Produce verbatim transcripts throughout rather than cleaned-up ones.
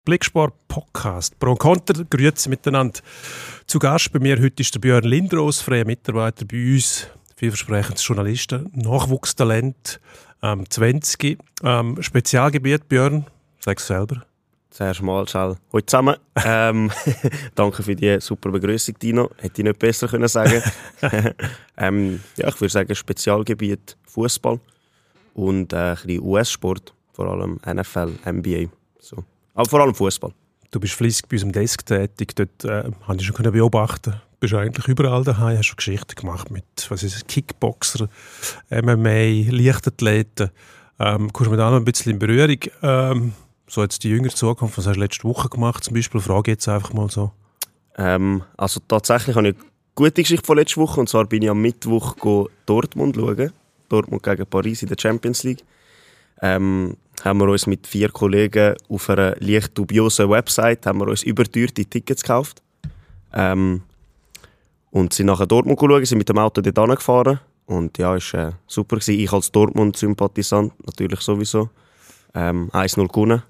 Blicksport Podcast. Pro und Konter, grüezi miteinander. Zu Gast bei mir heute ist der Björn Lindros, freier Mitarbeiter bei uns, vielversprechendes Journalisten, Nachwuchstalent, ähm, zwanzig. Ähm, Spezialgebiet, Björn, sag's selber. Zuerst mal, Schall. Hallo zusammen. ähm, danke für die super Begrüßung, Dino. Hätte ich nicht besser können sagen. ähm, ja, ich würde sagen, Spezialgebiet Fußball und äh, ein bisschen U S-Sport, vor allem N F L, N B A. So. Aber vor allem Fußball. Du bist fleissig bei unserem Desk tätig. Dort äh, habe ich schon beobachten. Du bist eigentlich überall daheim. Hast schon Geschichten gemacht mit was ist es, Kickboxer, M M A, Leichtathleten. Ähm, kommst du mit allem ein bisschen in Berührung? Ähm, so jetzt die jüngere Zukunft, was hast du letzte Woche gemacht zum Beispiel? Frage jetzt einfach mal so. Ähm, also tatsächlich habe ich eine gute Geschichte von letzter Woche. Und zwar bin ich am Mittwoch Dortmund schauen. Dortmund gegen Paris in der Champions League. Ähm, haben wir uns mit vier Kollegen auf einer leicht dubiosen Website haben wir uns überteuerte Tickets gekauft. Ähm, und sind nachher Dortmund schauen, sind mit dem Auto dort angefahren. Und ja, es war äh, super gewesen. Ich als Dortmund-Sympathisant natürlich sowieso. Ähm, eins null gewonnen.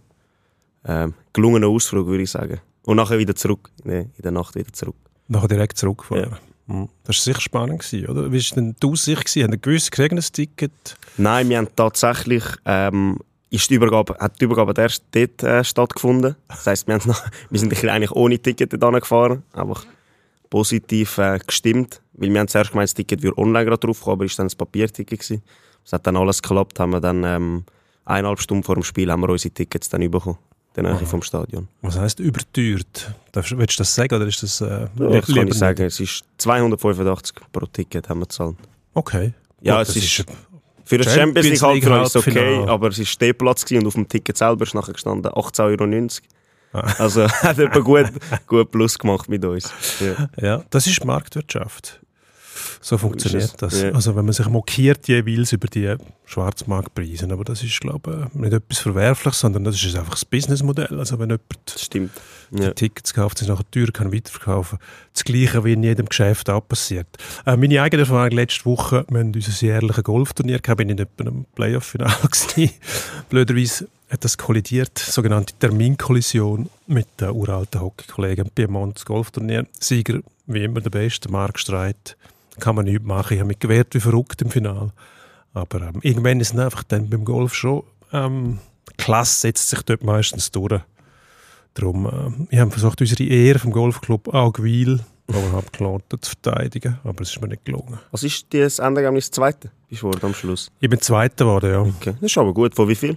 Ähm, gelungener Ausflug, würde ich sagen. Und nachher wieder zurück, nee, in der Nacht wieder zurück. Nachher direkt zurückgefahren? Ja. Mhm. Das war sicher spannend, oder? Wie war denn die Aussicht? Haben Sie gewusst, kriegen ein Ticket? Nein, wir haben tatsächlich... Ähm, ist die Übergabe, hat die Übergabe erst dort äh, stattgefunden. Das heisst, wir, noch, wir sind eigentlich ohne Ticket dort gefahren, einfach positiv äh, gestimmt, weil wir haben zuerst gemeint, das Ticket würde online gerade draufkommen, aber es war dann ein Papierticket gewesen. Es hat dann alles geklappt, haben wir dann ähm, eineinhalb Stunden vor dem Spiel haben wir unsere Tickets dann bekommen, in der Nähe vom Stadion. Was heisst überteuert? Willst du das sagen oder ist das äh, ja, das kann ich sagen, es ist zweihundertfünfundachtzig pro Ticket haben wir gezahlt. Okay. Ja, Gut, es ist... ist für das Champions League Halbfinale ist es okay, Halbfinale. Aber es war Stehplatz und auf dem Ticket selber ist nachher gestanden achtzehn Euro neunzig. Ah. Also hat er gut, gut Plus gemacht mit uns. Ja, ja, das ist Marktwirtschaft. So funktioniert das. Ja. Also wenn man sich mokiert jeweils über die Schwarzmarktpreise, aber das ist, glaube ich, nicht etwas Verwerfliches, sondern das ist einfach das Businessmodell. Also wenn jemand Stimmt. die Ja. Tickets kauft, sie nachher teuer kann weiterverkaufen. Das Gleiche wie in jedem Geschäft auch passiert. Äh, meine eigene Erfahrung letzte Woche, wir haben unser jährliches Golfturnier gehabt, bin ich nicht bei einem Playoff-Finale gewesen. Blöderweise hat das kollidiert, sogenannte Terminkollision mit den uralten Hockeykollegen. Piemont, das Golfturnier. Sieger, wie immer der Beste, Marc Streit. Kann man nichts machen. Ich habe mich gewehrt wie verrückt im Finale. Aber ähm, irgendwann ist es einfach dann beim Golf schon ähm, die Klasse setzt sich dort meistens durch. Darum, äh, ich habe versucht, unsere Ehre vom Golfclub Augwil überhaupt zu verteidigen, aber es ist mir nicht gelungen. Was ist das Endergebnis das zweite? Bist du am Schluss? Ich bin Zweiter geworden, ja. Okay. Das ist aber gut. Von wie viel?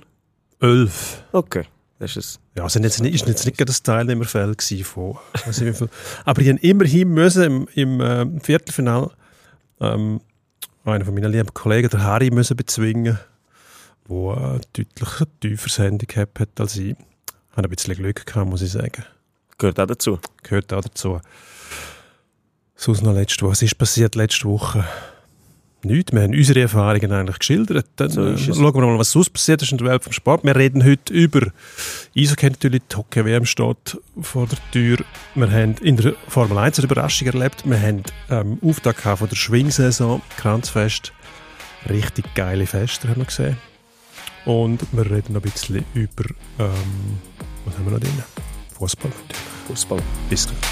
Elf. Okay. Das ist es. Ja, es war jetzt nicht, ist jetzt nicht das Teilnehmerfeld von, weiß nicht wie viel. Aber ich musste immerhin müssen im, im äh, Viertelfinale ähm, einen von meinen lieben Kollegen, der Harry, müssen bezwingen, der äh, deutlich ein tieferes Handicap hat als ich. Ich hatte ein bisschen Glück gehabt, muss ich sagen. Gehört auch dazu. Gehört auch dazu. Sonst noch letzte Woche. Was ist passiert letzte Woche? Nichts. Wir haben unsere Erfahrungen eigentlich geschildert. Dann So äh, ist es. schauen wir mal, was sonst passiert ist in der Welt vom Sport. Wir reden heute über Eishockey natürlich. Die Hockey-W M steht vor der Tür. Wir haben in der Formel eins eine Überraschung erlebt. Wir haben ähm, Auftakt gehabt von der Schwingsaison, Kranzfest. Richtig geile Feste haben wir gesehen. Und wir reden noch ein bisschen über, ähm, was haben wir noch drin? Fußball natürlich. Fußball. Bis gleich.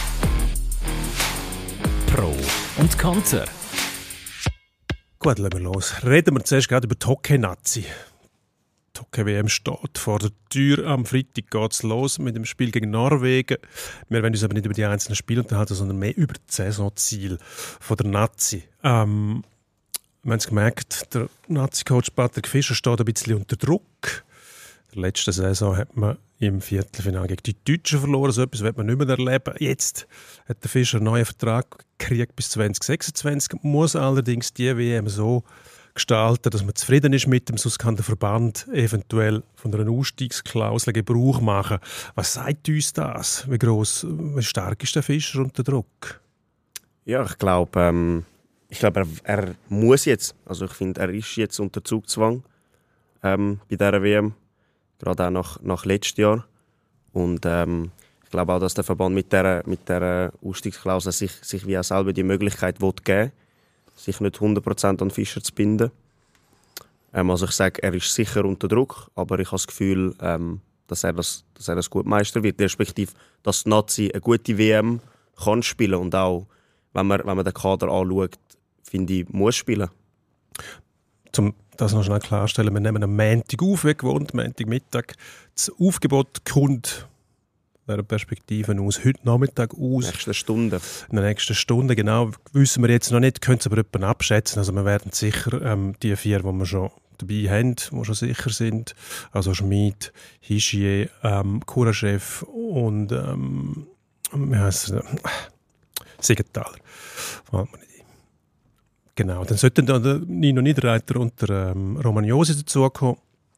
Pro und Konter. Gut, lassen wir los. Reden wir zuerst gerade über die Hockey-Nazi. Die Hockey-W M steht vor der Tür. Am Freitag geht es los mit dem Spiel gegen Norwegen. Wir werden uns aber nicht über die einzelnen Spiele unterhalten, sondern mehr über das Saisonziel von der Nazi. Ähm, wir haben es gemerkt, der Nazi-Coach Patrick Fischer steht ein bisschen unter Druck. In der letzten Saison hat man im Viertelfinale gegen die Deutschen verloren. So etwas wird man nicht mehr erleben. Jetzt hat der Fischer einen neuen Vertrag gekriegt bis zwanzig sechsundzwanzig. Muss allerdings die W M so gestalten, dass man zufrieden ist mit dem. Sonst kann der Verband eventuell von einer Ausstiegsklausel Gebrauch machen. Was sagt uns das? Wie gross, wie stark ist der Fischer unter Druck? Ja, ich glaube, ähm, ich glaube, er, er muss jetzt. Also ich finde, er ist jetzt unter Zugzwang ähm, bei dieser W M. Gerade auch nach, nach letztem Jahr. Und ähm, ich glaube auch, dass der Verband mit dieser mit der Ausstiegsklausel sich, sich wie auch selber die Möglichkeit will geben, sich nicht hundert Prozent an Fischer zu binden. Ähm, also ich sage, er ist sicher unter Druck, aber ich habe das Gefühl, ähm, dass er das, dass er das gut Meister wird. Respektive, dass die Nazi eine gute W M kann spielen und auch, wenn man, wenn man den Kader anschaut, finde ich, muss spielen. Zum das noch schnell klarstellen, wir nehmen am Montag auf, wie gewohnt, Montagmittag. Das Aufgebot kommt dieser Perspektive aus, heute Nachmittag aus. Nächste Stunde. In der nächsten Stunde, genau. Wissen wir jetzt noch nicht, können es aber jemanden abschätzen. Also wir werden sicher ähm, die vier, die wir schon dabei haben, die schon sicher sind, also Schmid, Hischier, ähm, Kuraschew und ähm, wie heisst es? Siegenthaler. Genau, dann sollten dann der Nino Niederreiter und der ähm, Romagnosi dazukommen.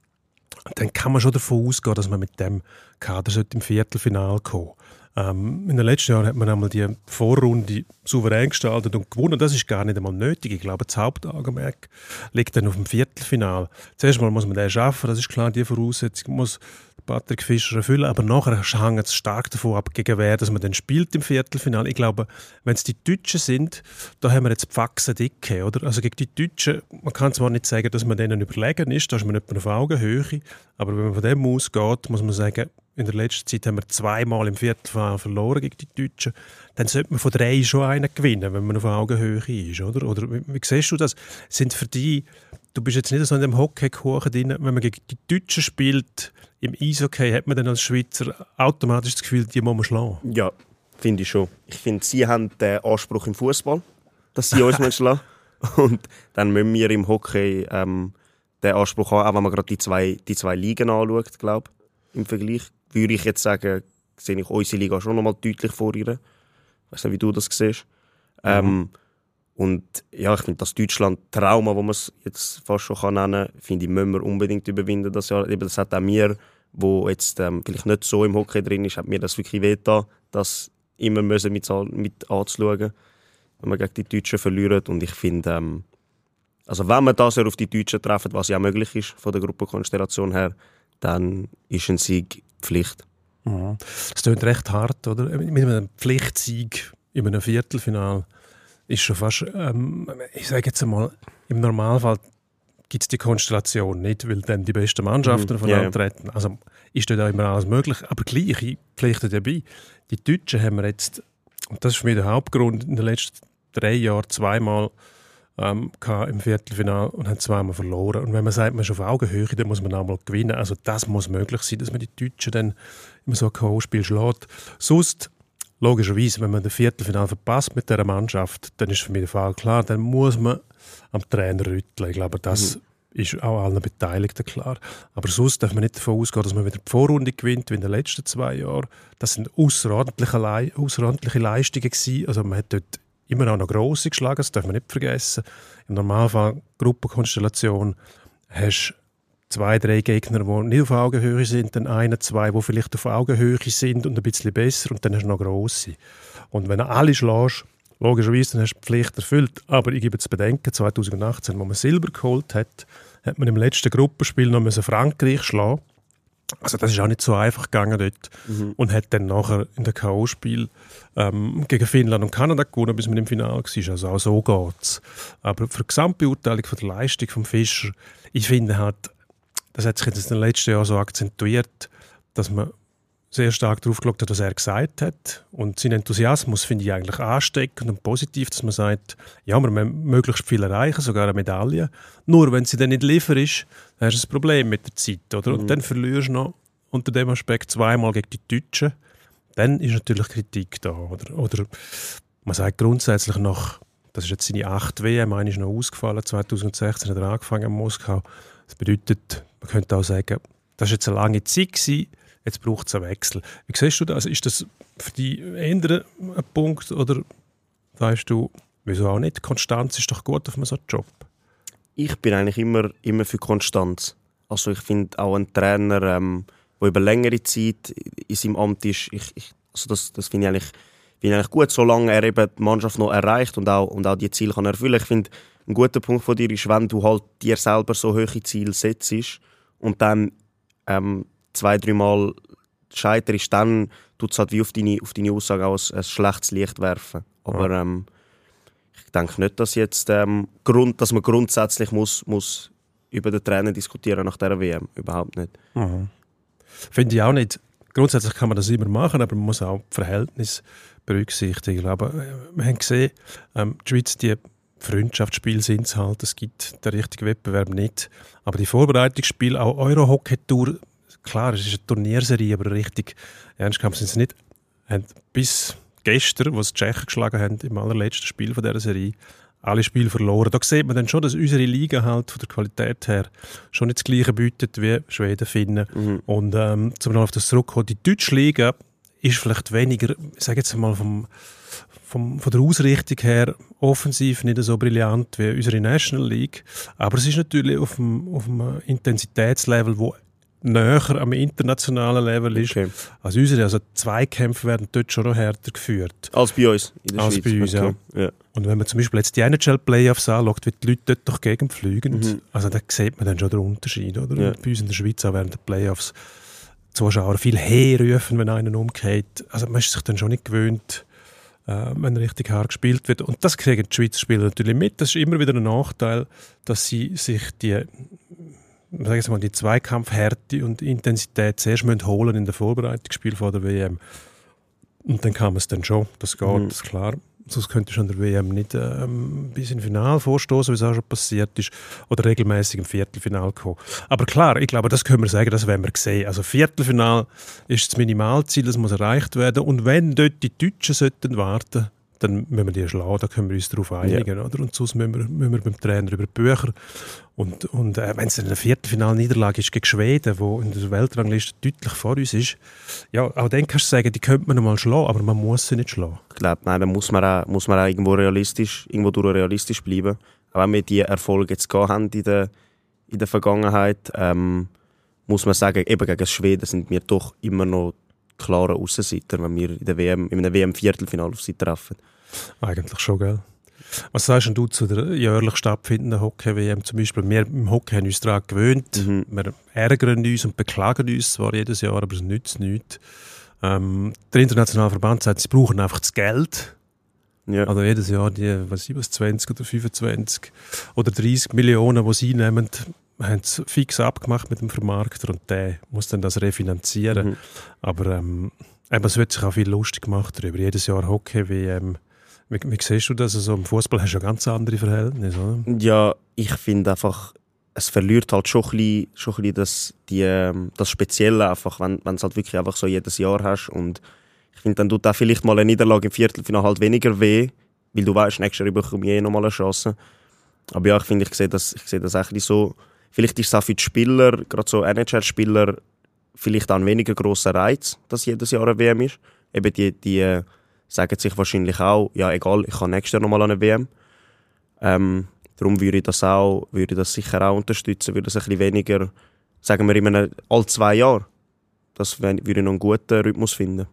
Dann kann man schon davon ausgehen, dass man mit dem Kader im Viertelfinale kommen sollte. Ähm, in den letzten Jahren hat man einmal die Vorrunde souverän gestaltet und gewonnen. Das ist gar nicht einmal nötig. Ich glaube, das Hauptaugenmerk liegt dann auf dem Viertelfinale. Zuerst mal muss man den schaffen, das ist klar, die Voraussetzung muss Patrick Fischer erfüllen, aber nachher hängt es stark davon ab, gegen wer dass man dann spielt im Viertelfinale. Ich glaube, wenn es die Deutschen sind, da haben wir jetzt die Faxen dicke, oder? Also gegen die Deutschen, man kann zwar nicht sagen, dass man denen überlegen ist, da ist man nicht auf Augenhöhe, aber wenn man von dem ausgeht, muss man sagen, in der letzten Zeit haben wir zweimal im Viertelfinale verloren gegen die Deutschen. Dann sollte man von drei schon einen gewinnen, wenn man auf Augenhöhe ist, oder? Oder wie, wie siehst du das? Sind für dich, du bist jetzt nicht so in dem Hockey-Kuchen drin, wenn man gegen die Deutschen spielt, im Eishockey, hat man dann als Schweizer automatisch das Gefühl, die muss man schlagen? Ja, finde ich schon. Ich finde, sie haben den Anspruch im Fußball, dass sie uns schlagen. Und dann müssen wir im Hockey ähm, den Anspruch haben, auch wenn man gerade die zwei, die zwei Ligen anschaut, glaube ich, im Vergleich. Würde ich jetzt sagen, sehe ich unsere Liga schon noch mal deutlich vor ihr. Ich weiß nicht, wie du das siehst. Mhm. Ähm, und ja, ich finde, das Deutschland-Trauma, das man es jetzt fast schon nennen kann, finde ich, müssen wir unbedingt überwinden. Das, Jahr. Eben, das hat auch mir, wo jetzt ähm, vielleicht nicht so im Hockey drin ist, hat mir das wirklich wehgetan, das immer müssen mit, mit anzuschauen, wenn man gegen die Deutschen verliert. Und ich finde, ähm, also wenn man das auf die Deutschen treffen, was ja möglich ist von der Gruppenkonstellation her, dann ist ein Sieg Pflicht. Mhm. Das klingt recht hart, oder? Mit einem Pflichtsieg in einem Viertelfinale ist schon fast, ähm, ich sage jetzt einmal, im Normalfall gibt es die Konstellation nicht, weil dann die besten Mannschaften mhm. voneinander yeah. treten. Also ist dort auch immer alles möglich. Aber gleich, ich pflichte dabei, die Deutschen haben wir jetzt, und das ist für mich der Hauptgrund, in den letzten drei Jahren zweimal ähm, im Viertelfinale und haben zweimal verloren. Und wenn man sagt, man ist auf Augenhöhe, dann muss man auch mal gewinnen. Also das muss möglich sein, dass man die Deutschen dann immer so ein K O-Spiel schlägt. Sonst, logischerweise, wenn man das Viertelfinale verpasst mit dieser Mannschaft, dann ist für mich der Fall klar, dann muss man am Trainer rütteln. Ich glaube, das mhm. ist auch allen Beteiligten klar. Aber sonst darf man nicht davon ausgehen, dass man wieder die Vorrunde gewinnt, wie in den letzten zwei Jahren. Das sind außerordentliche, Le- außerordentliche Leistungen gewesen. Also man hat dort immer auch noch grosse geschlagen, das darf man nicht vergessen. Im Normalfall, Gruppenkonstellation, hast du zwei, drei Gegner, die nicht auf Augenhöhe sind, dann eine, zwei, die vielleicht auf Augenhöhe sind und ein bisschen besser, und dann hast du noch grosse. Und wenn du alle schlägst, logischerweise, dann hast du die Pflicht erfüllt. Aber ich gebe zu bedenken, zwanzig achtzehn, als man Silber geholt hat, hat man im letzten Gruppenspiel noch Frankreich schlagen. Also das ist auch nicht so einfach gegangen dort. Mhm. Und hat dann nachher in der K O-Spiel ähm, gegen Finnland und Kanada gewonnen, bis man im Finale war. Also auch so geht es. Aber für die Gesamtbeurteilung von der Leistung von Fischer, ich finde halt, das hat sich jetzt in den letzten Jahren so akzentuiert, dass man sehr stark darauf geschaut hat, was er gesagt hat. Und sein Enthusiasmus finde ich eigentlich ansteckend und positiv, dass man sagt, ja, wir müssen möglichst viel erreichen, sogar eine Medaille. Nur wenn sie dann nicht liefert ist, dann hast du ein Problem mit der Zeit. Oder? Mhm. Und dann verlierst du noch unter dem Aspekt zweimal gegen die Deutschen. Dann ist natürlich Kritik da. Oder, oder man sagt grundsätzlich nach, das ist jetzt seine acht W M, eine ist noch ausgefallen, zwanzig sechzehn hat er angefangen in Moskau. Das bedeutet, man könnte auch sagen, das war jetzt eine lange Zeit gewesen, jetzt braucht es einen Wechsel. Wie siehst du das? Ist das für dich eher ein Punkt oder weißt du, wieso auch nicht? Konstanz ist doch gut auf einem so einen Job. Ich bin eigentlich immer, immer für Konstanz. Also ich finde auch ein Trainer, ähm, der über längere Zeit in seinem Amt ist, ich, ich, also das, das finde ich, eigentlich, find ich eigentlich gut, solange er eben die Mannschaft noch erreicht und auch, und auch die Ziele kann erfüllen. Ich finde, ein guter Punkt von dir ist, wenn du halt dir selber so hohe Ziele setzt und dann ähm, zwei, dreimal scheiterst, dann tut es halt wie auf deine, auf deine Aussage auch ein, ein schlechtes Licht werfen. Aber ja. ähm, ich denke nicht, dass, jetzt, ähm, Grund, dass man grundsätzlich muss, muss über den Trainer diskutieren nach dieser W M. Überhaupt nicht. Mhm. Finde ich auch nicht. Grundsätzlich kann man das immer machen, aber man muss auch das Verhältnis berücksichtigen. Aber wir haben gesehen, ähm, die Schweiz, die Freundschaftsspiele sind es halt, es gibt den richtigen Wettbewerb nicht. Aber die Vorbereitungsspiele, auch Euro-Hockey-Tour, klar, es ist eine Turnierserie, aber richtig ernst genommen sind sie nicht. Haben bis gestern, was die Tschechen geschlagen haben, im allerletzten Spiel von dieser Serie, alle Spiele verloren. Da sieht man dann schon, dass unsere Liga halt von der Qualität her schon nicht das Gleiche bietet wie Schweden, Finnen. Mhm. Und ähm, zum noch auf das zurückkommen, die deutsche Liga ist vielleicht weniger, ich sage jetzt mal vom, vom, von der Ausrichtung her offensiv nicht so brillant wie unsere National League. Aber es ist natürlich auf dem, auf dem Intensitätslevel, wo näher am internationalen Level ist. Okay. Also unsere also Zweikämpfe werden dort schon noch härter geführt. Als bei uns in der Als Schweiz. bei uns, ja. Ja. Und wenn man zum Beispiel jetzt die N H L-Playoffs anschaut, wie die Leute dort doch gegenfliegen, mhm. also da sieht man dann schon den Unterschied. Oder? Ja. Bei uns in der Schweiz auch während der Playoffs Zuschauer viel herrufen, wenn einer umgeht. Also man ist sich dann schon nicht gewöhnt, äh, wenn richtig hart gespielt wird. Und das kriegen die Schweizer Spieler natürlich mit. Das ist immer wieder ein Nachteil, dass sie sich die, sag ich mal, die Zweikampfhärte und Intensität zuerst müssen holen in der Vorbereitungsspiel vor der W M. Und dann kann man es dann schon, das geht, mhm. das ist klar. Sonst könnte schon der W M nicht ähm, bis ins Finale vorstoßen, wie es auch schon passiert ist, oder regelmäßig im Viertelfinale kommen. Aber klar, ich glaube, das können wir sagen, das werden wir sehen. Also Viertelfinale ist das Minimalziel, das muss erreicht werden. Und wenn dort die Deutschen sollten warten, dann müssen wir die schlagen, da können wir uns darauf einigen. Ja. Oder? Und sonst müssen wir, müssen wir beim Trainer über die Bücher. Und, und äh, wenn es eine Viertelfinal-Niederlage ist gegen Schweden, wo in der Weltrangliste deutlich vor uns ist, ja, auch dann kannst du sagen, die könnte man noch mal schlagen, aber man muss sie nicht schlagen. Ich glaube, nein, dann muss man auch, muss man auch irgendwo realistisch, irgendwo durch realistisch bleiben. Auch wenn wir die Erfolge jetzt gehabt haben in der, in der Vergangenheit, ähm, muss man sagen, eben gegen Schweden sind wir doch immer noch klare Aussenseiter, wenn wir in der W M, in einem W M-Viertelfinale auf sie treffen. Eigentlich schon, gell? Was sagst du zu der jährlich stattfindenden Hockey-W M zum Beispiel? Wir im Hockey haben uns daran gewöhnt. Mhm. Wir ärgern uns und beklagen uns zwar jedes Jahr, aber es nützt nichts. Ähm, der internationale Verband sagt, sie brauchen einfach das Geld. Ja. Also jedes Jahr die was ich, was zwanzig oder fünfundzwanzig oder dreißig Millionen, die sie nehmen, haben sie fix abgemacht mit dem Vermarkter und der muss dann das refinanzieren. Mhm. Aber ähm, eben, es wird sich auch viel lustig gemacht darüber. Jedes Jahr Hockey-W M. Wie, wie siehst du das? Also im Fußball hast du ja ganz andere Verhältnisse, oder? Ja, ich finde einfach, es verliert halt schon ein bisschen, schon ein bisschen das, die, das Spezielle einfach, wenn du es halt wirklich einfach so jedes Jahr hast. Und ich finde, dann tut auch vielleicht mal eine Niederlage im Viertelfinale halt weniger weh, weil du weißt, nächstes Jahr bekomme ich eh nochmal eine Chance. Aber ja, ich finde, ich sehe das, ich sehe das eigentlich so. Vielleicht ist es auch für die Spieler, gerade so N H L-Spieler, vielleicht auch ein weniger grosser Reiz, dass jedes Jahr eine W M ist. Eben die, die sagen sich wahrscheinlich auch, ja egal, ich kann nächstes Jahr nochmal eine W M. Ähm, darum würde ich das auch, würde ich das sicher auch unterstützen, würde das ein bisschen weniger, sagen wir, in einem, alle zwei Jahre. Das würde ich noch einen guten Rhythmus finden.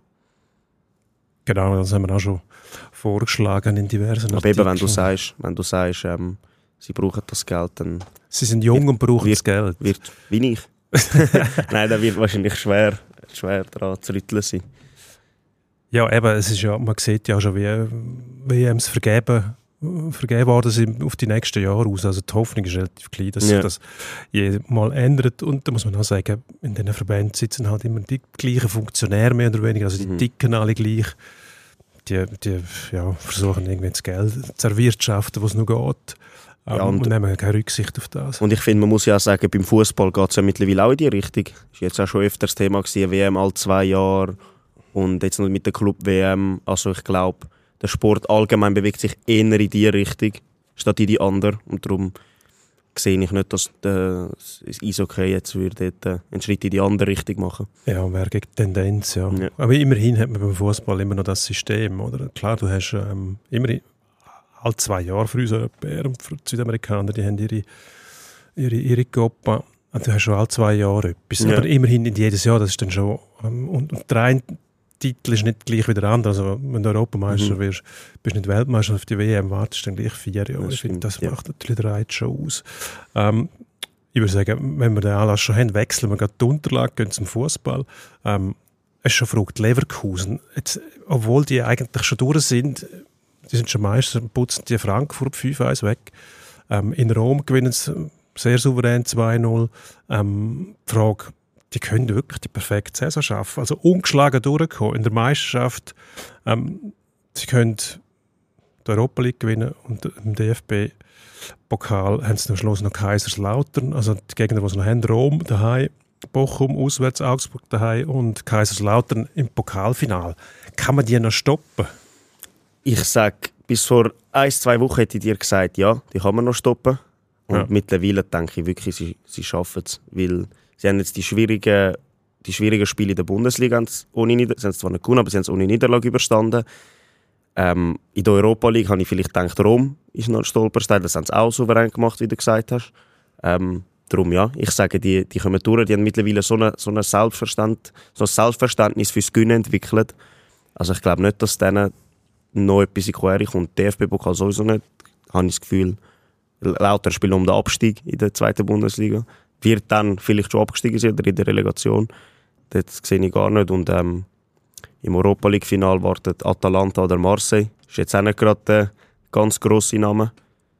Genau, das haben wir auch schon vorgeschlagen in diversen Aber Artikeln. Eben, wenn du sagst, wenn du sagst ähm, sie brauchen das Geld, dann... Sie sind jung und brauchen wird, das Geld. Wird, wie ich. Nein, da wird wahrscheinlich schwer, schwer daran zu rütteln sein. Ja, eben, es ist ja, man sieht ja schon, wie W Ms vergeben, vergeben worden sind auf die nächsten Jahre aus. Also die Hoffnung ist relativ klein, dass ja. sich das jedes Mal ändert. Und da muss man auch sagen, in diesen Verbänden sitzen halt immer die gleichen Funktionäre mehr oder weniger, also die mhm. ticken alle gleich. Die, die ja, versuchen irgendwie das Geld zu erwirtschaften, was es noch geht. Ja, und, und nehmen keine Rücksicht auf das. Und ich finde, man muss ja auch sagen, beim Fußball geht es ja mittlerweile auch in die Richtung. Das war jetzt auch schon öfters Thema gewesen, W M alle zwei Jahre und jetzt noch mit der Club-W M. Also ich glaube, der Sport allgemein bewegt sich eher in die Richtung, statt in die andere. Und darum sehe ich nicht, dass das Eishockey jetzt würde einen Schritt in die andere Richtung machen. Ja, wäre gegen die Tendenz, ja. ja. Aber immerhin hat man beim Fußball immer noch das System, oder? Klar, du hast ähm, immerhin alle zwei Jahre für uns Europäer und für die Südamerikaner, die haben ihre, ihre, ihre Copa. Also du hast schon alle zwei Jahre etwas. Ja. Aber immerhin in jedes Jahr, das ist dann schon... Ähm, und, und der eine Titel ist nicht gleich wie der andere. Also wenn du Europameister mhm. wirst, bist du nicht Weltmeister, auf die W M wartest dann gleich vier Jahre. Das ich finde, das macht ja. natürlich den Reiz schon aus. Ähm, ich würde sagen, wenn wir den Anlass schon haben, wechseln wir gerade die Unterlage, gehen zum Fußball. Ähm, es ist schon verrückt, Leverkusen. Jetzt, obwohl die eigentlich schon durch sind, die sind schon Meister, putzen die Frankfurt fünf eins weg. Ähm, in Rom gewinnen sie sehr souverän zwei null. Ähm, die Frage, die können wirklich die perfekte Saison schaffen. Also ungeschlagen durchkommen in der Meisterschaft. Ähm, sie können die Europa League gewinnen und im D F B-Pokal haben sie am Schluss noch Kaiserslautern. Also die Gegner, die sie noch haben, Rom daheim, Bochum auswärts, Augsburg daheim und Kaiserslautern im Pokalfinal. Kann man die noch stoppen? Ich sage, bis vor ein, zwei Wochen hätte ich dir gesagt, ja, die kann man noch stoppen. Und ja. mittlerweile denke ich wirklich, sie, sie schaffen es. Weil sie haben jetzt die schwierigen, die schwierigen Spiele in der Bundesliga ohne Nieder- sie haben es zwar nicht gewonnen, aber sie haben es ohne Niederlage überstanden. Ähm, in der Europa League habe ich vielleicht gedacht, Rom ist noch ein Stolperstein. Das haben sie auch souverän gemacht, wie du gesagt hast. Ähm, darum ja, ich sage, die, die kommen durch. Die haben mittlerweile so, eine, so, eine Selbstverständ, so ein Selbstverständnis fürs Gewinnen entwickelt. Also ich glaube nicht, dass denen noch etwas in die Quere kommt. D F B-Pokal sowieso nicht. Habe ich das Gefühl, lauter spielen um den Abstieg in der zweiten Bundesliga. Wird dann vielleicht schon abgestiegen sein oder in der Relegation. Das sehe ich gar nicht. Und ähm, im Europa League-Final wartet Atalanta oder Marseille. Ist jetzt auch nicht gerade der ganz grosse Name.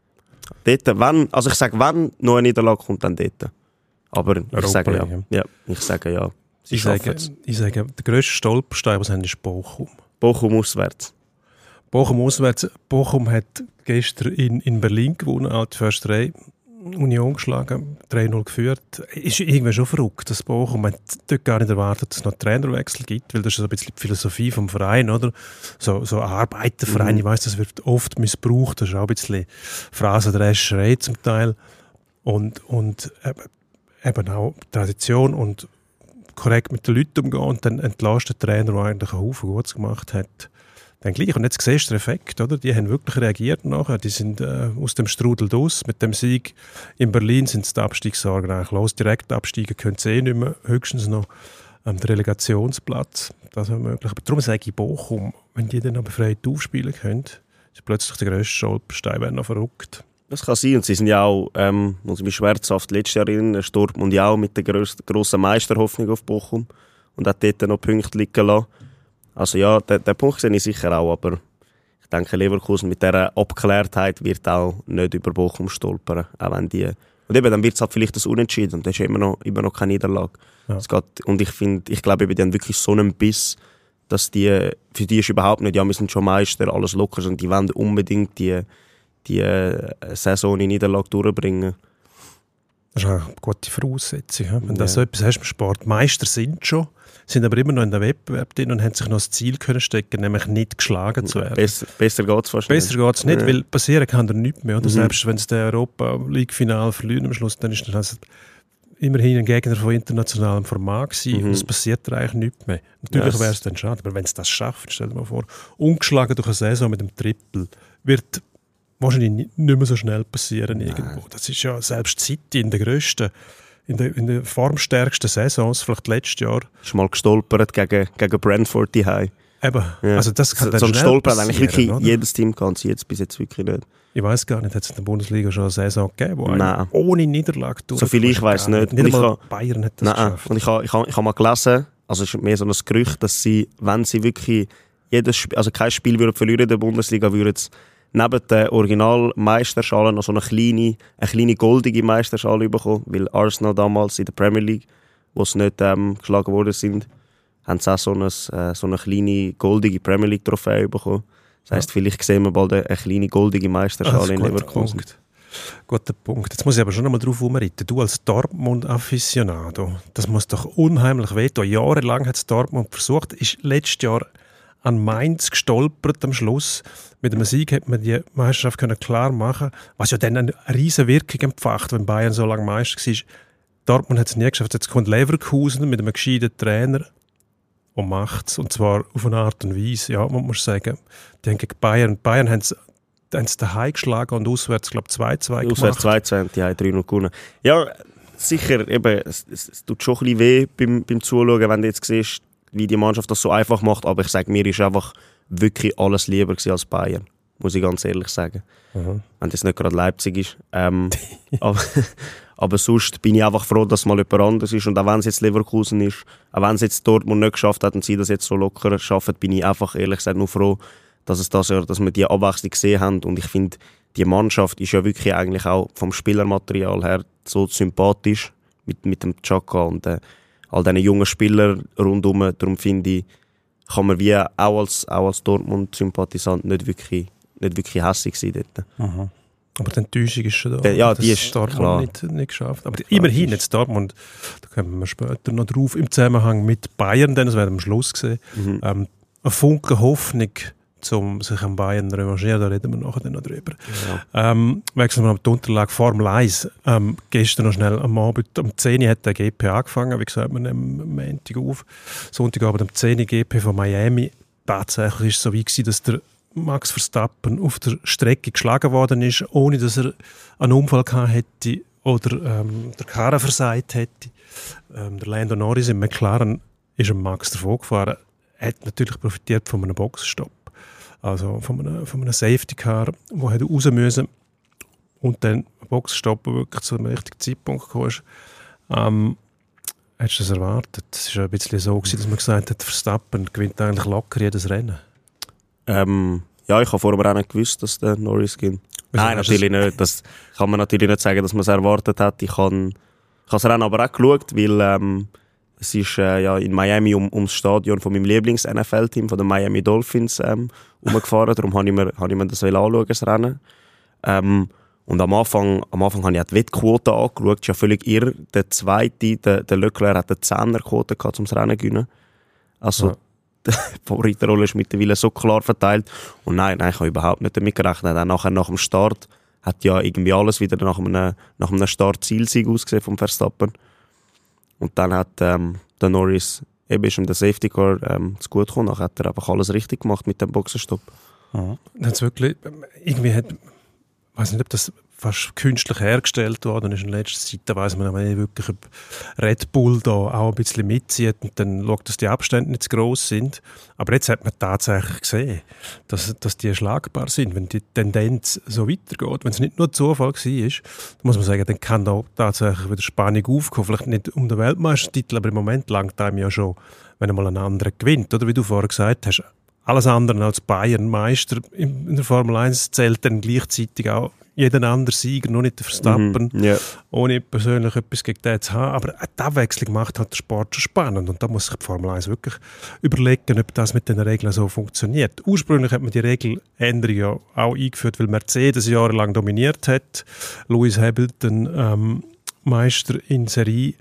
Dort, wenn, also ich sage, wenn noch eine Niederlage kommt, dann dort. Aber ich Europa sage ja. League. ja. Ich sage ja. Sie Ich sage, ich sage, der grösste Stolperstein, was haben, ist Bochum. Bochum auswärts. Bochum auswärts. Bochum hat gestern in, in Berlin gewonnen, auch die Försterei Union geschlagen, drei null geführt. Ist irgendwie schon verrückt, dass Bochum man dort gar nicht erwartet, dass es noch Trainerwechsel gibt, weil das ist so ein bisschen die Philosophie vom Verein, oder? So, so Arbeiterverein, mhm. ich weiss, das wird oft missbraucht, das ist auch ein bisschen Phrasendrescherei zum Teil. Und, und eben, eben auch Tradition und korrekt mit den Leuten umgehen und dann entlastet der Trainer, der eigentlich einen Haufen Gutes gemacht hat, dann gleich. Und jetzt siehst du den Effekt, oder? Die haben wirklich reagiert nachher. Die sind äh, aus dem Strudel draus. Mit dem Sieg in Berlin sind sie die Abstiegssorgen eigentlich los. Direkt absteigen können sie eh nicht mehr. Höchstens noch ähm, den Relegationsplatz. Das wäre möglich. Aber darum sage ich Bochum, wenn die dann noch befreit aufspielen können, ist plötzlich der grösste Stolperstein, wäre noch verrückt. Das kann sein. Und sie sind ja auch, ähm, muss ich mich schmerzhaft letztes Jahr erinnern, Dortmund ja auch mit der grössten, grossen Meisterhoffnung auf Bochum und hat dort noch Punkte liegen lassen. Also ja, den, den Punkt sehe ich sicher auch, aber ich denke, Leverkusen mit dieser Abgeklärtheit wird auch nicht über Bochum stolpern. Auch wenn die, und eben, dann wird es halt vielleicht das Unentschieden und das ist immer noch, immer noch keine Niederlage. Ja. Es geht, und ich finde, ich glaube, die haben wirklich so einen Biss, dass die, für die ist überhaupt nicht, ja, wir sind schon Meister, alles locker, sondern die wollen unbedingt die, die äh, Saison in Niederlage durchbringen. Das ist eine gute Voraussetzung. Ja? Wenn du ja. so etwas hast im Sport, Meister sind schon, sind aber immer noch in der Wettbewerb drin und haben sich noch das Ziel können stecken, nämlich nicht geschlagen zu werden. Besser, besser geht es fast nicht. Besser geht es nicht, ja. weil passieren kann da nichts mehr. Oder? Mhm. Selbst wenn sie das Europa-League-Final verlieren am Schluss, dann ist das immerhin ein Gegner von internationalem Format gewesen. Mhm. Und es passiert eigentlich nichts mehr. Natürlich yes. wäre es dann schade, aber wenn es das schafft, stell dir mal vor, ungeschlagen durch eine Saison mit dem Triple, wird wahrscheinlich nicht mehr so schnell passieren irgendwo. Das ist ja selbst City in der grössten, in der, in der formstärksten Saisons, vielleicht letztes Jahr. Ist mal gestolpert gegen, gegen Brentford daheim. Eben, ja. also das kann so, dann so schnell Stolper passieren. Eigentlich wirklich oder? jedes Team kann es jetzt bis jetzt wirklich nicht. Ich weiss gar nicht, hat es in der Bundesliga schon eine Saison gegeben, wo Nein. ohne Niederlage durch. So viel ich weiss nicht. Nicht einmal ich Bayern hat das nein, geschafft. Und ich habe ich ha, ich ha mal gelesen, also es ist mehr so ein Gerücht, dass sie, wenn sie wirklich jedes Spiel, also kein Spiel würden verlieren in der Bundesliga, würden sie neben der Original-Meisterschale noch so eine kleine, eine kleine goldige Meisterschale bekommen, weil Arsenal damals in der Premier League, wo sie nicht ähm, geschlagen worden sind, haben sie auch so eine, äh, so eine kleine goldige Premier League-Trophäe bekommen. Das heisst, ja. vielleicht sehen wir bald eine, eine kleine goldige Meisterschale in Leverkusen. Punkt. Guter Punkt. Jetzt muss ich aber schon einmal drauf herumreiten. Du als Dortmund-Afficionado, das muss doch unheimlich wehtun. Jahrelang hat es Dortmund versucht, ist letztes Jahr an Mainz gestolpert am Schluss. Mit einem Sieg hat man die Meisterschaft können klar machen, was ja dann eine riesige Wirkung empfacht, wenn Bayern so lange Meister war. Dortmund hat es nie geschafft. Jetzt kommt Leverkusen mit einem gescheiten Trainer und macht es. Und zwar auf eine Art und Weise. Ja, man muss sagen, die haben gegen Bayern, Bayern haben es daheim geschlagen und auswärts, glaube ich, zwei zwei gemacht. Auswärts zwei zwei und die haben drei null gewonnen. Ja, sicher, eben, es, es, es tut schon ein bisschen weh beim, beim Zuschauen, wenn du jetzt siehst, wie die Mannschaft das so einfach macht. Aber ich sage, mir ist einfach wirklich alles lieber gewesen als Bayern. Muss ich ganz ehrlich sagen. Mhm. Wenn das nicht gerade Leipzig ist. Ähm, aber, aber sonst bin ich einfach froh, dass mal jemand anderes ist. Und auch wenn es jetzt Leverkusen ist, auch wenn es jetzt Dortmund nicht geschafft hat und sie das jetzt so locker schaffen, bin ich einfach ehrlich gesagt nur froh, dass, es das, dass wir die Abwechslung gesehen haben. Und ich finde, die Mannschaft ist ja wirklich eigentlich auch vom Spielermaterial her so sympathisch mit, mit dem Xhaka und, äh, all diesen jungen Spielern rundherum. Darum finde ich, kann man wie auch als, auch als Dortmund-Sympathisant nicht wirklich, nicht wirklich hässig sein dort. Aha. Aber die Enttäuschung ist schon da. Der, ja, das die ist Dortmund klar. Nicht, nicht geschafft. Aber klar, immerhin ist jetzt Dortmund, da kommen wir später noch drauf, im Zusammenhang mit Bayern, denn das werden wir am Schluss sehen. Mhm. Ähm, ein Funken Hoffnung, um sich an Bayern zu revanchieren, da reden wir nachher noch drüber. Ja. Ähm, wechseln wir auf die Unterlage Formel eins. Ähm, gestern noch schnell am Abend, um zehn Uhr hat der G P angefangen, wie gesagt, wir nehmen am Montag auf. Sonntagabend um zehn Uhr G P von Miami. Tatsächlich war es so wie gewesen, dass der Max Verstappen auf der Strecke geschlagen worden ist, ohne dass er einen Unfall gehabt hätte oder ähm, der Karren versagt hätte. Ähm, der Lando Norris im McLaren ist am Max davon gefahren. Er hat natürlich profitiert von einem Boxenstopp. Also von einem, von einem Safety Car, wo er raus musste und dann ein Boxenstopp wirklich zu einem richtigen Zeitpunkt gekommen ist. Ähm, hättest du das erwartet? Es war ein bisschen so gewesen, dass man gesagt hat, Verstappen gewinnt eigentlich locker jedes Rennen. Ähm, ja, ich habe vor dem Rennen gewusst, dass der Norris gewinnt. Wieso Nein, hast natürlich nicht. Das kann man natürlich nicht sagen, dass man es erwartet hat. Ich habe ich das Rennen aber auch geschaut, weil ähm, es ist äh, ja in Miami um, ums Stadion von meinem Lieblings-N F L-Team, von den Miami Dolphins, ähm, umgefahren. Darum habe ich mir, habe ich mir das anschauen, das Rennen. Ähm, und am Anfang, am Anfang habe ich auch die Wettquote angeschaut. Das ist ja völlig irre. Der Zweite, der, der Leclerc, hat eine Zehner-Quote gehabt, um das Rennen zu gewinnen. Also, Ja. die Favoritenrolle ist mittlerweile so klar verteilt. Und nein, nein, ich habe überhaupt nicht damit gerechnet. Auch nachher, nach dem Start hat ja irgendwie alles wieder nach einem, nach einem Start-Zielsieg ausgesehen vom Verstappen. Und dann hat ähm, der Norris, eben ist ihm der Safety Car ähm, zu gut gekommen. Nachher hat er einfach alles richtig gemacht mit dem Boxenstopp. Ja. Hat's wirklich, irgendwie hat, ich weiß nicht, ob das fast künstlich hergestellt worden ist in letzter Zeit. Da weiss man nicht wirklich, ob Red Bull da auch ein bisschen mitzieht und dann schaut, dass die Abstände nicht zu gross sind. Aber jetzt hat man tatsächlich gesehen, dass, dass die schlagbar sind. Wenn die Tendenz so weitergeht, wenn es nicht nur Zufall war, dann muss man sagen, dann kann da tatsächlich wieder Spannung aufkommen. Vielleicht nicht um den Weltmeistertitel, aber im Moment langt einem ja schon, wenn einmal ein anderer gewinnt. Oder wie du vorher gesagt hast, alles andere als Bayern-Meister in der Formel eins zählt dann gleichzeitig auch jeden anderen Sieger, nur nicht der Verstappen, Mhm, yeah. ohne persönlich etwas gegen den zu haben. Aber die Abwechslung macht halt den Sport schon spannend und da muss sich die Formel eins wirklich überlegen, ob das mit den Regeln so funktioniert. Ursprünglich hat man die Regeländerung ja auch eingeführt, weil Mercedes jahrelang dominiert hat. Lewis Hamilton, ähm, Meister in Serie,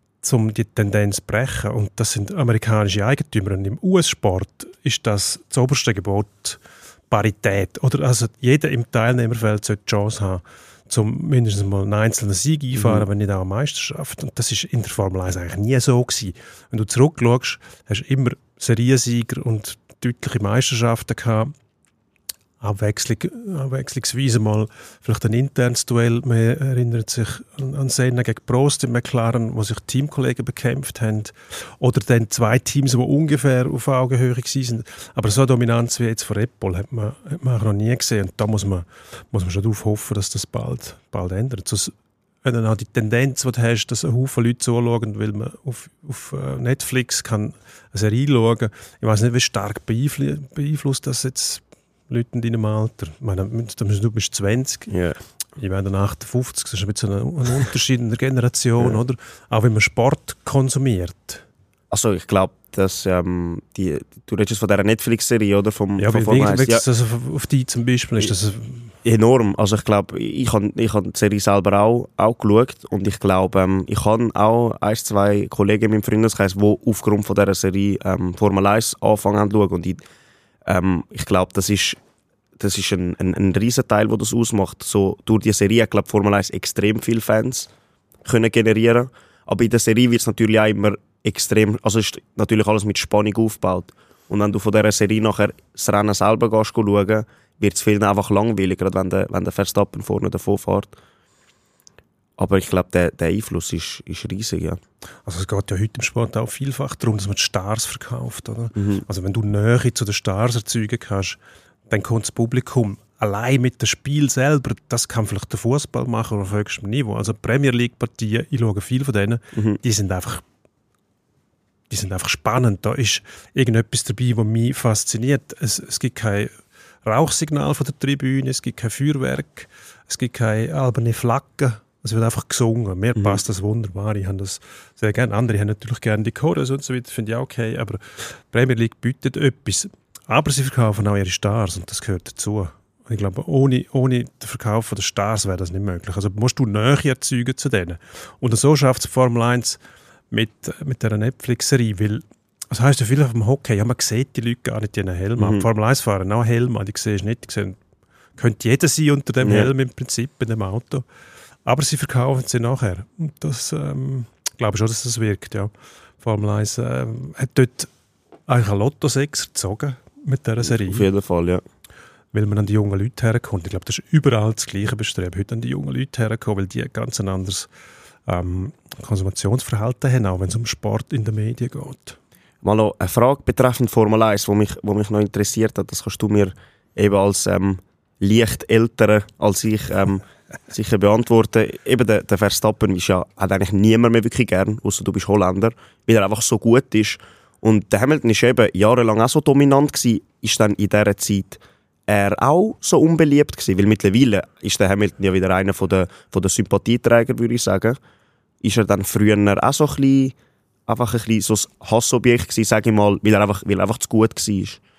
um die Tendenz zu brechen. Und das sind amerikanische Eigentümer. Und im U S-Sport ist das das oberste Gebot Parität. Oder also jeder im Teilnehmerfeld sollte die Chance haben, zum mindestens mal einen einzelnen Sieg einfahren, mhm. wenn nicht auch eine Meisterschaft. Und das ist in der Formel eins eigentlich nie so gewesen. Wenn du zurückschaust, hast du immer Seriensieger und deutliche Meisterschaften gehabt. Abwechslung, abwechslungsweise mal vielleicht ein internes Duell. Man erinnert sich an, an Senna gegen Prost im McLaren, wo sich Teamkollegen bekämpft haben. Oder dann zwei Teams, die ungefähr auf Augenhöhe waren. Aber so eine Dominanz wie jetzt von Red Bull hat man, hat man auch noch nie gesehen. Und da muss man, muss man schon darauf hoffen, dass das bald, bald ändert. Sonst, wenn dann auch die Tendenz, die du hast, dass ein Haufen Leute zuschauen, weil man auf, auf Netflix kann eine Serie schauen kann. Ich weiß nicht, wie stark beeinflu- beeinflusst das jetzt Leute in deinem Alter. Ich meine, du bist zwanzig, Yeah. ich werde achtundfünfzig, das ist ein bisschen ein, ein Unterschied in der Generation, ja. Oder? Auch wenn man Sport konsumiert. Also ich glaube, dass ähm, die, du redest von dieser Netflix-Serie, oder? Vom, ja, von wie Formel eins. wirkt Ja. das also auf dich zum Beispiel? Ist das Enorm. Also ich glaube, ich habe ich hab die Serie selber auch, auch geschaut und ich glaube, ähm, ich habe auch ein, zwei Kollegen in meinem Freundeskreis, die aufgrund von dieser Serie ähm, Formel eins anfangen zu schauen. Und ich, ähm, ich glaube, das ist, das ist ein, ein, ein Riesenteil, der das ausmacht. So, durch die Serie hat, glaube Formel eins extrem viele Fans können generieren. Aber in der Serie wird es natürlich auch immer extrem, also ist natürlich alles mit Spannung aufgebaut. Und wenn du von dieser Serie nachher das Rennen selber gehst, schauen, wird es vielen einfach langweilig, gerade wenn der, wenn der Verstappen vorne davon fährt. Aber ich glaube, der, der Einfluss ist, ist riesig, ja. Also es geht ja heute im Sport auch vielfach darum, dass man die Stars verkauft, oder? Mhm. Also wenn du Nähe zu den Stars erzeugen kannst, dann kommt das Publikum allein mit dem Spiel selber, das kann vielleicht der Fußball machen auf höchstem Niveau. Also Premier League Partien, ich schaue viele von denen, Mhm. die sind einfach die sind einfach spannend. Da ist irgendetwas dabei, was mich fasziniert. Es, es gibt kein Rauchsignal von der Tribüne, es gibt kein Feuerwerk, es gibt keine alberne Flagge Es wird einfach gesungen. Mir Mhm. passt das wunderbar. Ich habe das sehr gerne. Andere haben natürlich gerne die Chorus und so weiter. Finde ich auch okay. Aber die Premier League bietet etwas. Aber sie verkaufen auch ihre Stars und das gehört dazu. Ich glaube, ohne, ohne den Verkauf der Stars wäre das nicht möglich. Also musst du Nähe erzeugen zu denen. Und so schafft es Formel eins mit, mit dieser Netflix-Serie. Weil, das heisst ja viel auf dem Hockey, ja, man sieht die Leute gar nicht in einem Helm. Mhm. Formel eins fahren auch Helm an, die siehst du nicht. Die sehen, könnte jeder sein unter dem Ja. Helm im Prinzip, in dem Auto. Aber sie verkaufen sie nachher. Und das ähm, glaube ich schon, dass das wirkt. Ja. Formel eins äh, hat dort eigentlich einen Lotto-Sechser gezogen mit dieser Serie. Auf jeden Fall, ja. Weil man an die jungen Leute herkommt. Ich glaube, das ist überall das gleiche Bestreben. Heute an die jungen Leute herkommen, weil die ganz ein anderes ähm, Konsumationsverhalten haben, auch wenn es um Sport in den Medien geht. Mal noch eine Frage betreffend Formel eins, die mich, wo mich noch interessiert hat. Das kannst du mir eben als ähm, leicht älterer als ich ähm, sicher beantworten. Eben der, der Verstappen ist ja, hat eigentlich niemand mehr wirklich gern, außer du bist Holländer, weil er einfach so gut ist. Und der Hamilton ist eben jahrelang auch so dominant gewesen, ist dann in dieser Zeit er auch so unbeliebt gewesen, weil mittlerweile ist der Hamilton ja wieder einer von der, von der Sympathieträger, würde ich sagen. Ist er dann früher auch so ein bisschen, einfach ein bisschen so ein Hassobjekt gewesen, sage ich mal, weil er einfach, weil er einfach zu gut war.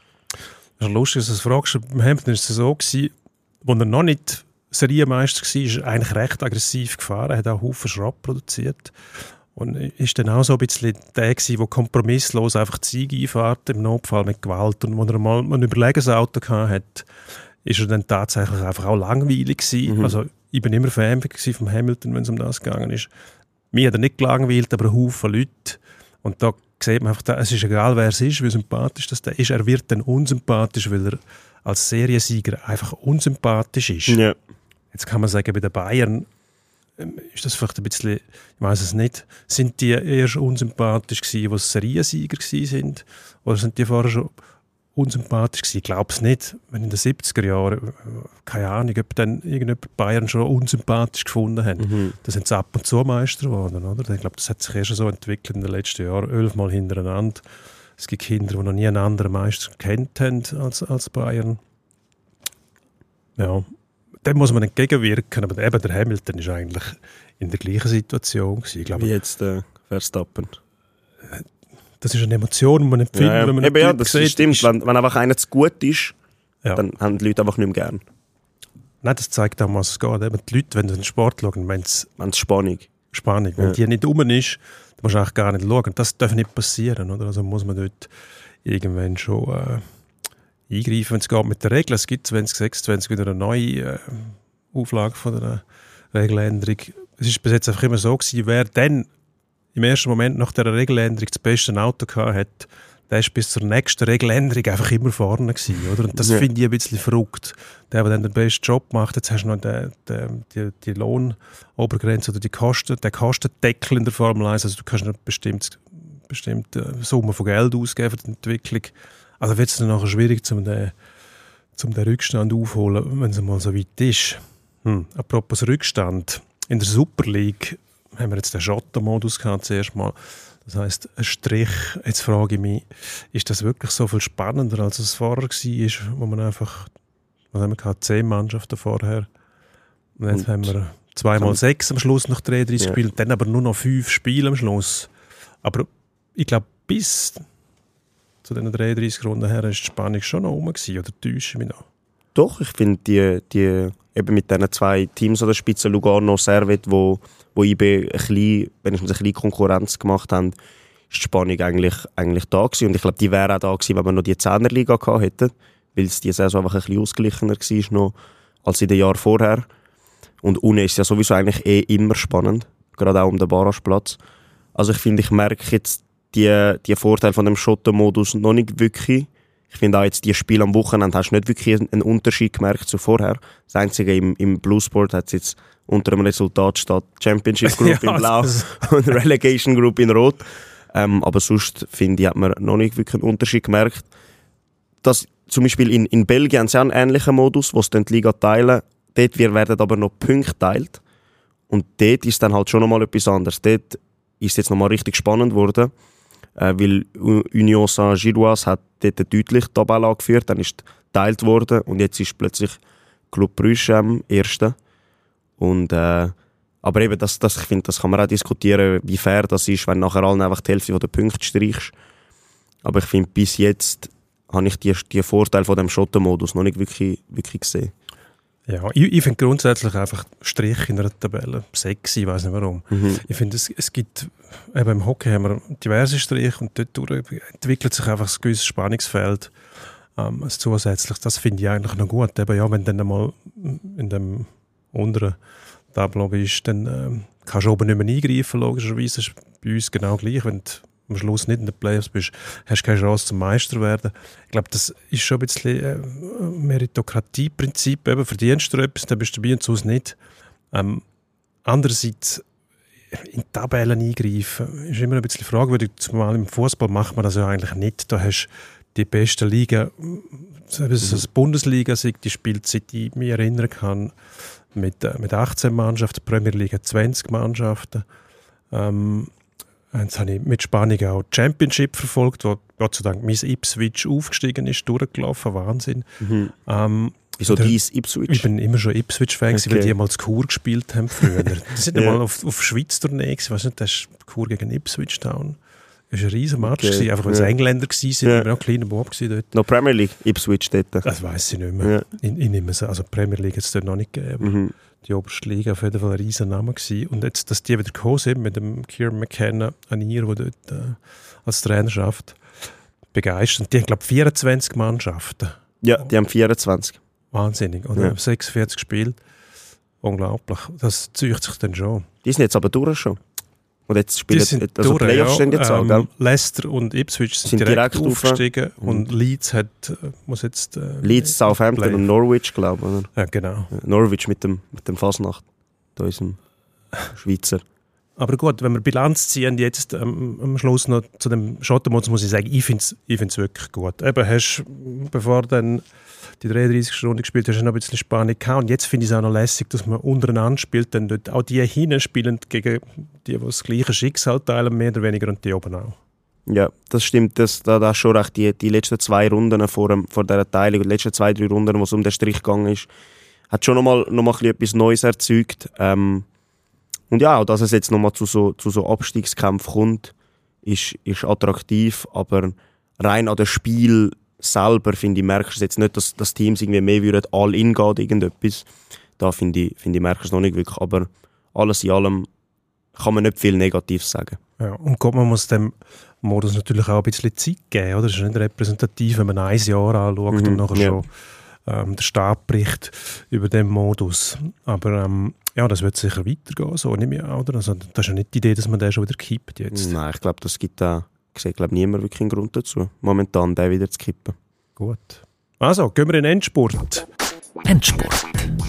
Das ist lustig, dass du das fragst. Beim Hamilton war es so, gewesen, als er noch nicht Serienmeister war, ist er eigentlich recht aggressiv gefahren. Er hat auch Haufen Schrott produziert. Und ist dann auch so ein bisschen der gewesen, der kompromisslos einfach die Siege einfährt, im Notfall mit Gewalt. Und als er mal ein überlegenes Auto hatte, ist er dann tatsächlich einfach auch langweilig gewesen. Mhm. Also ich bin immer Fan gewesen von Hamilton, wenn es um das gegangen ist. Mir hat er nicht gelangweilt, aber ein Haufen Leute. Und da sieht man einfach, es ist egal, wer es ist, wie sympathisch das der ist. Er wird dann unsympathisch, weil er als Seriensieger einfach unsympathisch ist. Ja. Jetzt kann man sagen, bei den Bayern ähm, ist das vielleicht ein bisschen, ich weiß es nicht, sind die erst unsympathisch gewesen, die Seriensieger gewesen sind? Oder sind die vorher schon unsympathisch gewesen? Ich glaube es nicht. Wenn in den siebziger Jahren, äh, keine Ahnung, ob dann irgendjemand Bayern schon unsympathisch gefunden hat. Mhm. Da sind sie ab und zu Meister geworden, oder? Ich glaube, das hat sich erst so entwickelt in den letzten Jahren, elfmal hintereinander. Es gibt Kinder, die noch nie einen anderen Meister kennt haben als, als Bayern. Ja, dem muss man entgegenwirken, aber eben der Hamilton ist eigentlich in der gleichen Situation gewesen. Ich glaube, Wie jetzt der Verstappen. das ist eine Emotion, die man empfindet, Ja, ja. wenn man Eben, einen ja, Typ das sieht, stimmt. ist- Wenn, wenn einfach einer zu gut ist, Ja. dann haben die Leute einfach nicht mehr gern. Nein, das zeigt auch, was es geht. Eben die Leute, wenn sie den Sport schauen, wenn es Wenn es Spannung. Spannung, wenn Ja. die nicht rum ist, dann musst du eigentlich gar nicht schauen. Das darf nicht passieren, oder? Also muss man dort irgendwann schon äh, eingreifen, wenn es geht mit der Regel. Es gibt zwanzig sechsundzwanzig wieder eine neue äh, Auflage von der Regeländerung. Es ist bis jetzt einfach immer so gewesen, wer dann im ersten Moment nach der Regeländerung das beste Auto gehabt hat, der ist bis zur nächsten Regeländerung einfach immer vorne gewesen, oder? Und das Ja. finde ich ein bisschen verrückt. Der, der dann den besten Job macht, jetzt hast du noch den, den, die, die Lohnobergrenze oder die Kosten, den Kostendeckel in der Formel eins, also du kannst eine bestimmte, bestimmte Summe von Geld ausgeben für die Entwicklung. Also wird es dann nachher schwierig, um den, um den Rückstand aufzuholen, wenn es mal so weit ist. Hm. Apropos Rückstand, in der Super League haben wir jetzt den Schottenmodus gehabt zuerst mal. Das heisst, ein Strich. Jetzt frage ich mich, ist das wirklich so viel spannender, als es vorher war, wo man einfach, was haben wir gehabt, zehn Mannschaften vorher. Und jetzt Und haben wir zweimal sechs am Schluss nach dreiunddreißig Ja. Spielen, dann aber nur noch fünf Spiele am Schluss. Aber ich glaube, bis zu diesen dreiunddreißig Runden her war die Spannung schon noch rum gewesen, oder täusche ich mich noch? Doch, ich finde, die, die, eben mit diesen zwei Teams an der Spitze, Lugano, Servet, wo, wo I B ein bisschen, wenigstens ein bisschen Konkurrenz gemacht haben, ist die Spannung eigentlich, eigentlich da gewesen. Und ich glaube, die wäre auch da gewesen, wenn wir noch die Zehnerliga gehabt hätten, weil es die Saison einfach ein bisschen ausgeglichener war noch als in den Jahren vorher. Und unten ist ja sowieso eigentlich eh immer spannend, gerade auch um den Barrageplatz. Also ich finde, ich merke jetzt die, die Vorteile von dem Schottenmodus noch nicht wirklich. Ich finde auch jetzt, die Spiele am Wochenende hast du nicht wirklich einen Unterschied gemerkt zu vorher. Das Einzige im, im Bluesport hat es jetzt unter dem Resultat statt Championship Group Ja, in Blau das- und Relegation Group in Rot. Ähm, aber sonst, finde ich, hat man noch nicht wirklich einen Unterschied gemerkt. Dass, zum Beispiel in, in Belgien haben sie auch einen ähnlichen Modus, wo sie dann die Liga teilen. Dort wir werden aber noch Punkte geteilt. Und dort ist dann halt schon nochmal etwas anderes. Dort ist es jetzt nochmal richtig spannend geworden. Äh, weil U- Union Saint-Gilloise hat dort eine deutliche Tabelle angeführt, dann ist geteilt worden und jetzt ist plötzlich Club Brugge am ersten. Und äh, Aber eben, das, das, ich finde, das kann man auch diskutieren, wie fair das ist, wenn nachher allen einfach die Hälfte der Punkte streichst. Aber ich finde, bis jetzt habe ich die, die Vorteile von dem Schottenmodus noch nicht wirklich, wirklich gesehen. Ja, ich, ich finde grundsätzlich einfach Strich in einer Tabelle sexy, ich weiss nicht warum. Mhm. Ich finde, es, es gibt, eben im Hockey haben wir diverse Striche und dort entwickelt sich einfach ein gewisses Spannungsfeld ähm, als zusätzlich. Das finde ich eigentlich noch gut. Eben, ja, wenn du dann einmal in dem unteren Tableau bist, dann ähm, kannst du oben nicht mehr eingreifen, logischerweise. Das ist bei uns genau gleich. Wenn du am Schluss nicht in den Playoffs bist, hast du keine Chance zum Meister werden. Ich glaube, das ist schon ein bisschen äh, Meritokratieprinzip. Eben, verdienst du etwas, dann bist du dabei und sonst nicht. Ähm, andererseits, in Tabellen eingreifen, ist immer ein bisschen fragwürdig. Zumal im Fußball macht man das ja eigentlich nicht. Da hast du die besten Ligen, so wie es eine Bundesliga ist, die spielt, seit ich mich erinnern kann, mit, äh, mit achtzehn Mannschaften, die Premier League zwanzig Mannschaften. Ähm, Jetzt habe ich mit Spannung auch die Championship verfolgt, wo Gott sei Dank mein Ipswich aufgestiegen ist, durchgelaufen, Wahnsinn. Mhm. Ähm, Wieso dies Ipswich? Ich bin immer schon Ipswich-Fan, okay. Weil die mal zu Chur gespielt haben früher. Die sind ja mal auf, auf Schweiz-Tournee, ich weiß nicht, das ist Chur gegen Ipswich Town. Das war ein riesen Match, okay. Einfach weil es ja. Engländer waren, ja. Ich war noch ein kleiner Bub dort. Noch Premier League, Ipswich dort? Das weiss ich nicht mehr. Ja. Ich, ich nehme es, also Premier League hat es dort noch nicht gegeben. Mhm. Die oberste Liga auf jeden Fall ein riesen Name gewesen. Und jetzt, dass die wieder gekommen sind mit dem Kieran McKenna, an ihr, der dort äh, als Trainer schafft, begeistert. Die haben, glaube ich, vierundzwanzig Mannschaften. Ja, die haben vierundzwanzig. Wahnsinnig. Und ja. haben sechsundvierzig gespielt. Unglaublich. Das zieht sich dann schon. Die sind jetzt aber durch schon. Und jetzt spielen die sind also durch, Playoffs ja. stehen jetzt ähm, an, Leicester und Ipswich sind, sind direkt, direkt aufgestiegen. Mhm. Und Leeds hat, muss jetzt... Äh, Leeds, Southampton Play. Und Norwich, glaube ich. Ja, genau. Norwich mit dem, mit dem Fasnacht. Da ist ein Schweizer. Aber gut, wenn wir Bilanz ziehen, jetzt ähm, am Schluss noch zu dem Schottenmodus, muss ich sagen, ich finde es ich find's wirklich gut. Eben, hast, bevor dann die dreiunddreißigste Runde gespielt hast, hast du noch ein bisschen Spannung gehabt. Und jetzt finde ich es auch noch lässig, dass man untereinander spielt, denn dort auch die hinten spielen gegen die, die das gleiche Schicksal teilen, mehr oder weniger, und die oben auch. Ja, das stimmt. Das, da, da schon recht. Die, die letzten zwei Runden vor, dem, vor dieser Teilung, die letzten zwei, drei Runden, wo es um den Strich gegangen ist, hat schon nochmal noch mal etwas Neues erzeugt. Ähm, und ja, auch dass es jetzt nochmal zu so, zu so Abstiegskämpfen kommt, ist, ist attraktiv. Aber rein an dem Spiel selber, finde ich, merkst du jetzt nicht, dass, dass Teams irgendwie mehr würden all-in gehen oder irgendetwas. Da finde ich, find ich, merkst du es noch nicht wirklich. Aber alles in allem kann man nicht viel Negatives sagen. Ja, und Gott, man muss dem Modus natürlich auch ein bisschen Zeit geben. Oder? Das ist nicht repräsentativ, wenn man ein Jahr anschaut mhm, und nachher ja. schon ähm, der Stab bricht über den Modus. Aber ähm, ja, das wird sicher weitergehen, so nicht mehr, oder? Also, das ist ja nicht die Idee, dass man den schon wieder kippt jetzt. Nein, ich glaube, das gibt da, ich sehe, glaube niemand wirklich einen Grund dazu, momentan den wieder zu kippen. Gut. Also, gehen wir in den Endspurt. Endspurt.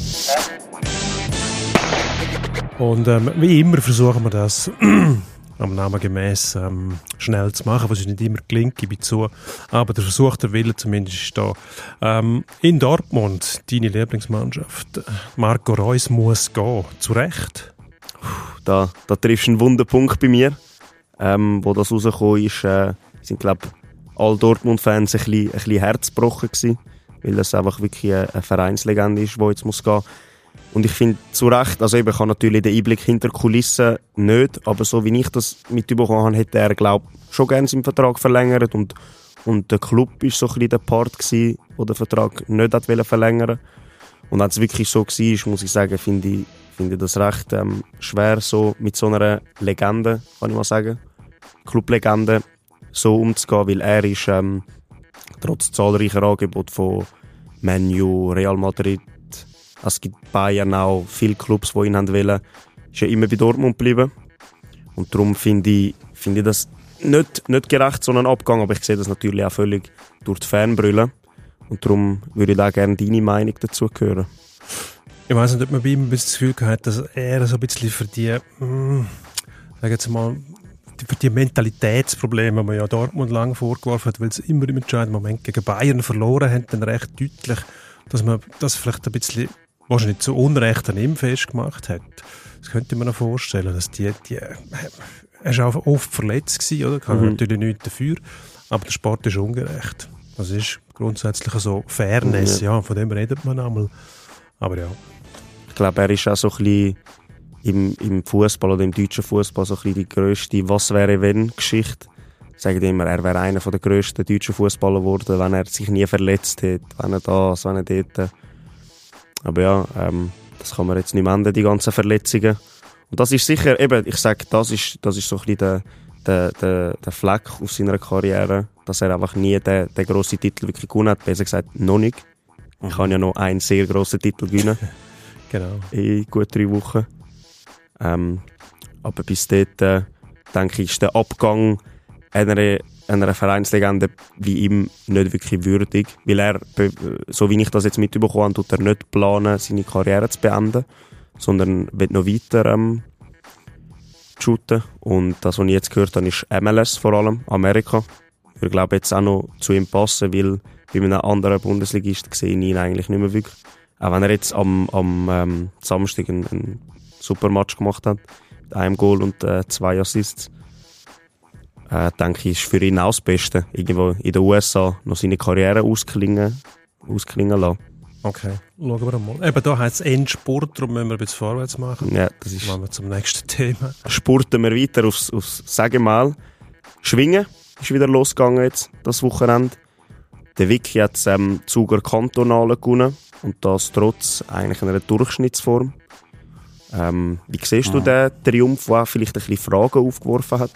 Und ähm, wie immer versuchen wir das am Namen gemäß ähm, schnell zu machen, was nicht immer gelingt, gebe ich zu. Aber der Versuch, der Wille zumindest ist da. Ähm, in Dortmund, deine Lieblingsmannschaft, Marco Reus muss gehen. Zu Recht? Da, da triffst du einen Wunderpunkt bei mir. Ähm, wo das rausgekommen ist, äh, sind, glaube ich, alle Dortmund-Fans ein bisschen, ein bisschen herzgebrochen gewesen, weil das einfach wirklich eine, eine Vereinslegende ist, die jetzt muss gehen. Und ich finde, zu Recht, also eben, ich habe natürlich den Einblick hinter die Kulissen nicht, aber so wie ich das mitbekommen habe, hätte er, glaube ich, schon gerne seinen Vertrag verlängert und, und der Club war so ein bisschen der Part gewesen, der den Vertrag nicht hat verlängern. Und wenn es wirklich so war, muss ich sagen, finde ich, finde ich das recht ähm, schwer, so mit so einer Legende, kann ich mal sagen, Clublegende, so umzugehen, weil er ist ähm, trotz zahlreicher Angebote von Man U, Real Madrid, es gibt Bayern auch viele Clubs, die ihn haben wollen, ist er immer bei Dortmund geblieben. Und darum finde ich, finde ich das nicht, nicht gerecht, so einen Abgang, aber ich sehe das natürlich auch völlig durch die Fanbrille. Und darum würde ich da gerne deine Meinung dazu hören. Ich weiss nicht, ob man bei ihm das Gefühl hat, dass er so ein bisschen für die, mh, sag jetzt mal, für die Mentalitätsprobleme, die man ja Dortmund lange vorgeworfen hat, weil sie immer im entscheidenden Moment gegen Bayern verloren haben, dann recht deutlich, dass man das vielleicht ein bisschen, wahrscheinlich zu Unrecht an ihm festgemacht hat. Das könnte man noch vorstellen, dass die, die er war auch oft verletzt gewesen, oder? Kann mhm. natürlich nichts dafür, aber der Sport ist ungerecht. Das ist grundsätzlich so Fairness, mhm. ja, von dem redet man einmal. Aber ja. Ich glaube, er ist auch so ein bisschen im, im Fußball oder im deutschen Fußball so ein bisschen die grösste «Was-wäre-wenn»-Geschichte. Sagen immer, er wäre einer der grössten deutschen Fußballer geworden, wenn er sich nie verletzt hätte, wenn er das, wenn er dort. Aber ja, ähm, das kann man jetzt nicht mehr ändern, die ganzen Verletzungen. Und das ist sicher, eben, ich sage, das ist, das ist so ein bisschen der, der, der, der Fleck auf seiner Karriere, dass er einfach nie den, den grossen Titel wirklich gewonnen hat. Besser gesagt, noch nicht. Ich kann ja noch einen sehr grossen Titel gewinnen. Genau. In gut drei Wochen. Ähm, aber bis dort, äh, denke ich, ist der Abgang einer, einer Vereinslegende wie ihm nicht wirklich würdig. Weil er, so wie ich das jetzt mitbekommen habe, tut er nicht planen, seine Karriere zu beenden, sondern will noch weiter ähm, shooten. Und das, was ich jetzt gehört habe, ist M L S vor allem, Amerika. Ich glaube jetzt auch noch zu ihm passen, weil bei einem anderen Bundesligist sehe ich ihn eigentlich nicht mehr wirklich. Auch wenn er jetzt am, am ähm, Samstag einen, einen super Match gemacht hat, mit einem Goal und äh, zwei Assists, äh, denke ich, ist für ihn auch das Beste. Irgendwo in den U S A noch seine Karriere ausklingen, ausklingen lassen. Okay, schauen wir mal. Eben, da heißt es Endsport, darum müssen wir ein bisschen vorwärts machen. Ja, das ist. Machen wir zum nächsten Thema. Spurten wir weiter aufs, aufs sagen wir mal, Schwingen ist wieder losgegangen jetzt, das Wochenende. Der Vicky hat das ähm, Zuger Kantonale gewonnen und das trotz eigentlich einer Durchschnittsform. Ähm, wie siehst du den Triumph, der vielleicht ein bisschen Fragen aufgeworfen hat?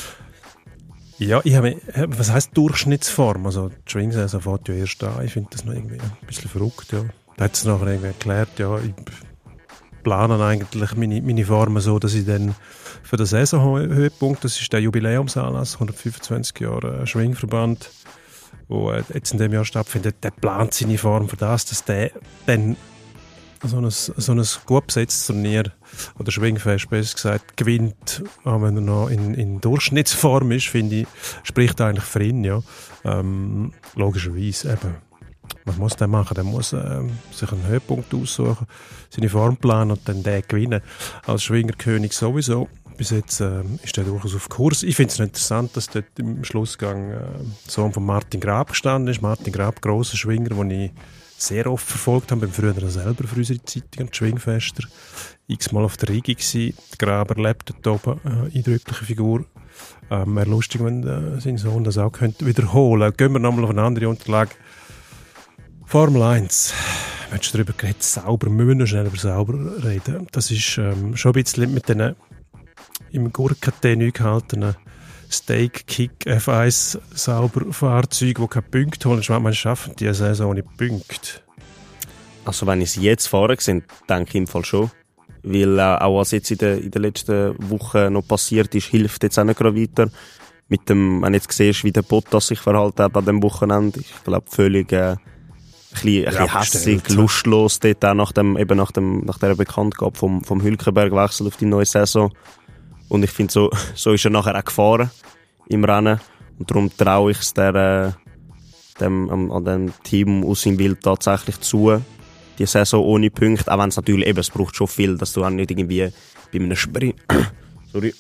Ja, ich habe, was heisst Durchschnittsform? Also die Schwingsaison fängt ja erst an. Ich finde das noch irgendwie ein bisschen verrückt. Ja. Da hat es nachher irgendwie erklärt, ja, ich plane eigentlich meine, meine Formen so, dass ich dann für den Saisonhöhepunkt, das ist der Jubiläumsanlass, hundertfünfundzwanzig Jahre Schwingverband, wo jetzt in dem Jahr stattfindet, der plant seine Form für das, dass der dann so ein, so ein gut besetztes Turnier oder Schwingfest, besser gesagt, gewinnt, auch wenn er noch in, in Durchschnittsform ist, finde ich, spricht eigentlich für ihn, ja. Ähm, logischerweise, eben. Was muss der machen? Der muss ähm, sich einen Höhepunkt aussuchen, seine Form planen und dann den gewinnen. Als Schwingerkönig sowieso. Bis jetzt äh, ist der durchaus auf Kurs. Ich finde es interessant, dass dort im Schlussgang äh, Sohn von Martin Grab gestanden ist. Martin Grab, grosser Schwinger, den ich sehr oft verfolgt habe, beim früher selber für unsere Zeitung, die Schwingfester. X-mal auf der Rigi gsi. Der Graber lebt dort oben, äh, eindrückliche Figur. Ähm, wäre lustig, wenn äh, sein Sohn das auch könnte wiederholen. Gehen wir nochmal auf eine andere Unterlage. Formel eins. Wir haben schon darüber geredet, sauber. Wir müssen noch schnell über sauber reden. Das ist ähm, schon ein bisschen mit den im Gurkentee neu gehaltenen Steak Kick F eins sauber Fahrzeuge, die keine Punkte holen. Ich meine, schaffen die Saison ohne Punkte. Also wenn ich sie jetzt fahren sehe, denke ich im Fall schon. Weil äh, auch was jetzt in den in der letzten Wochen noch passiert ist, hilft jetzt auch nicht gerade weiter. Mit dem, wenn du jetzt siehst, wie der Bottas sich verhalten hat an dem Wochenende, ich glaube völlig äh, ein bisschen, ein bisschen hässig, lustlos dort auch nach dem, eben nach dem, nach der Bekanntgabe vom, vom Hülkenberg-Wechsel auf die neue Saison. Und ich finde, so, so ist er nachher auch gefahren im Rennen. Und darum traue ich es der, äh, dem, ähm, an dem Team aus seinem Wild tatsächlich zu, die Saison ohne Punkte. Auch wenn es natürlich eben, es braucht schon viel, dass du auch nicht irgendwie bei einem Sprint, sorry,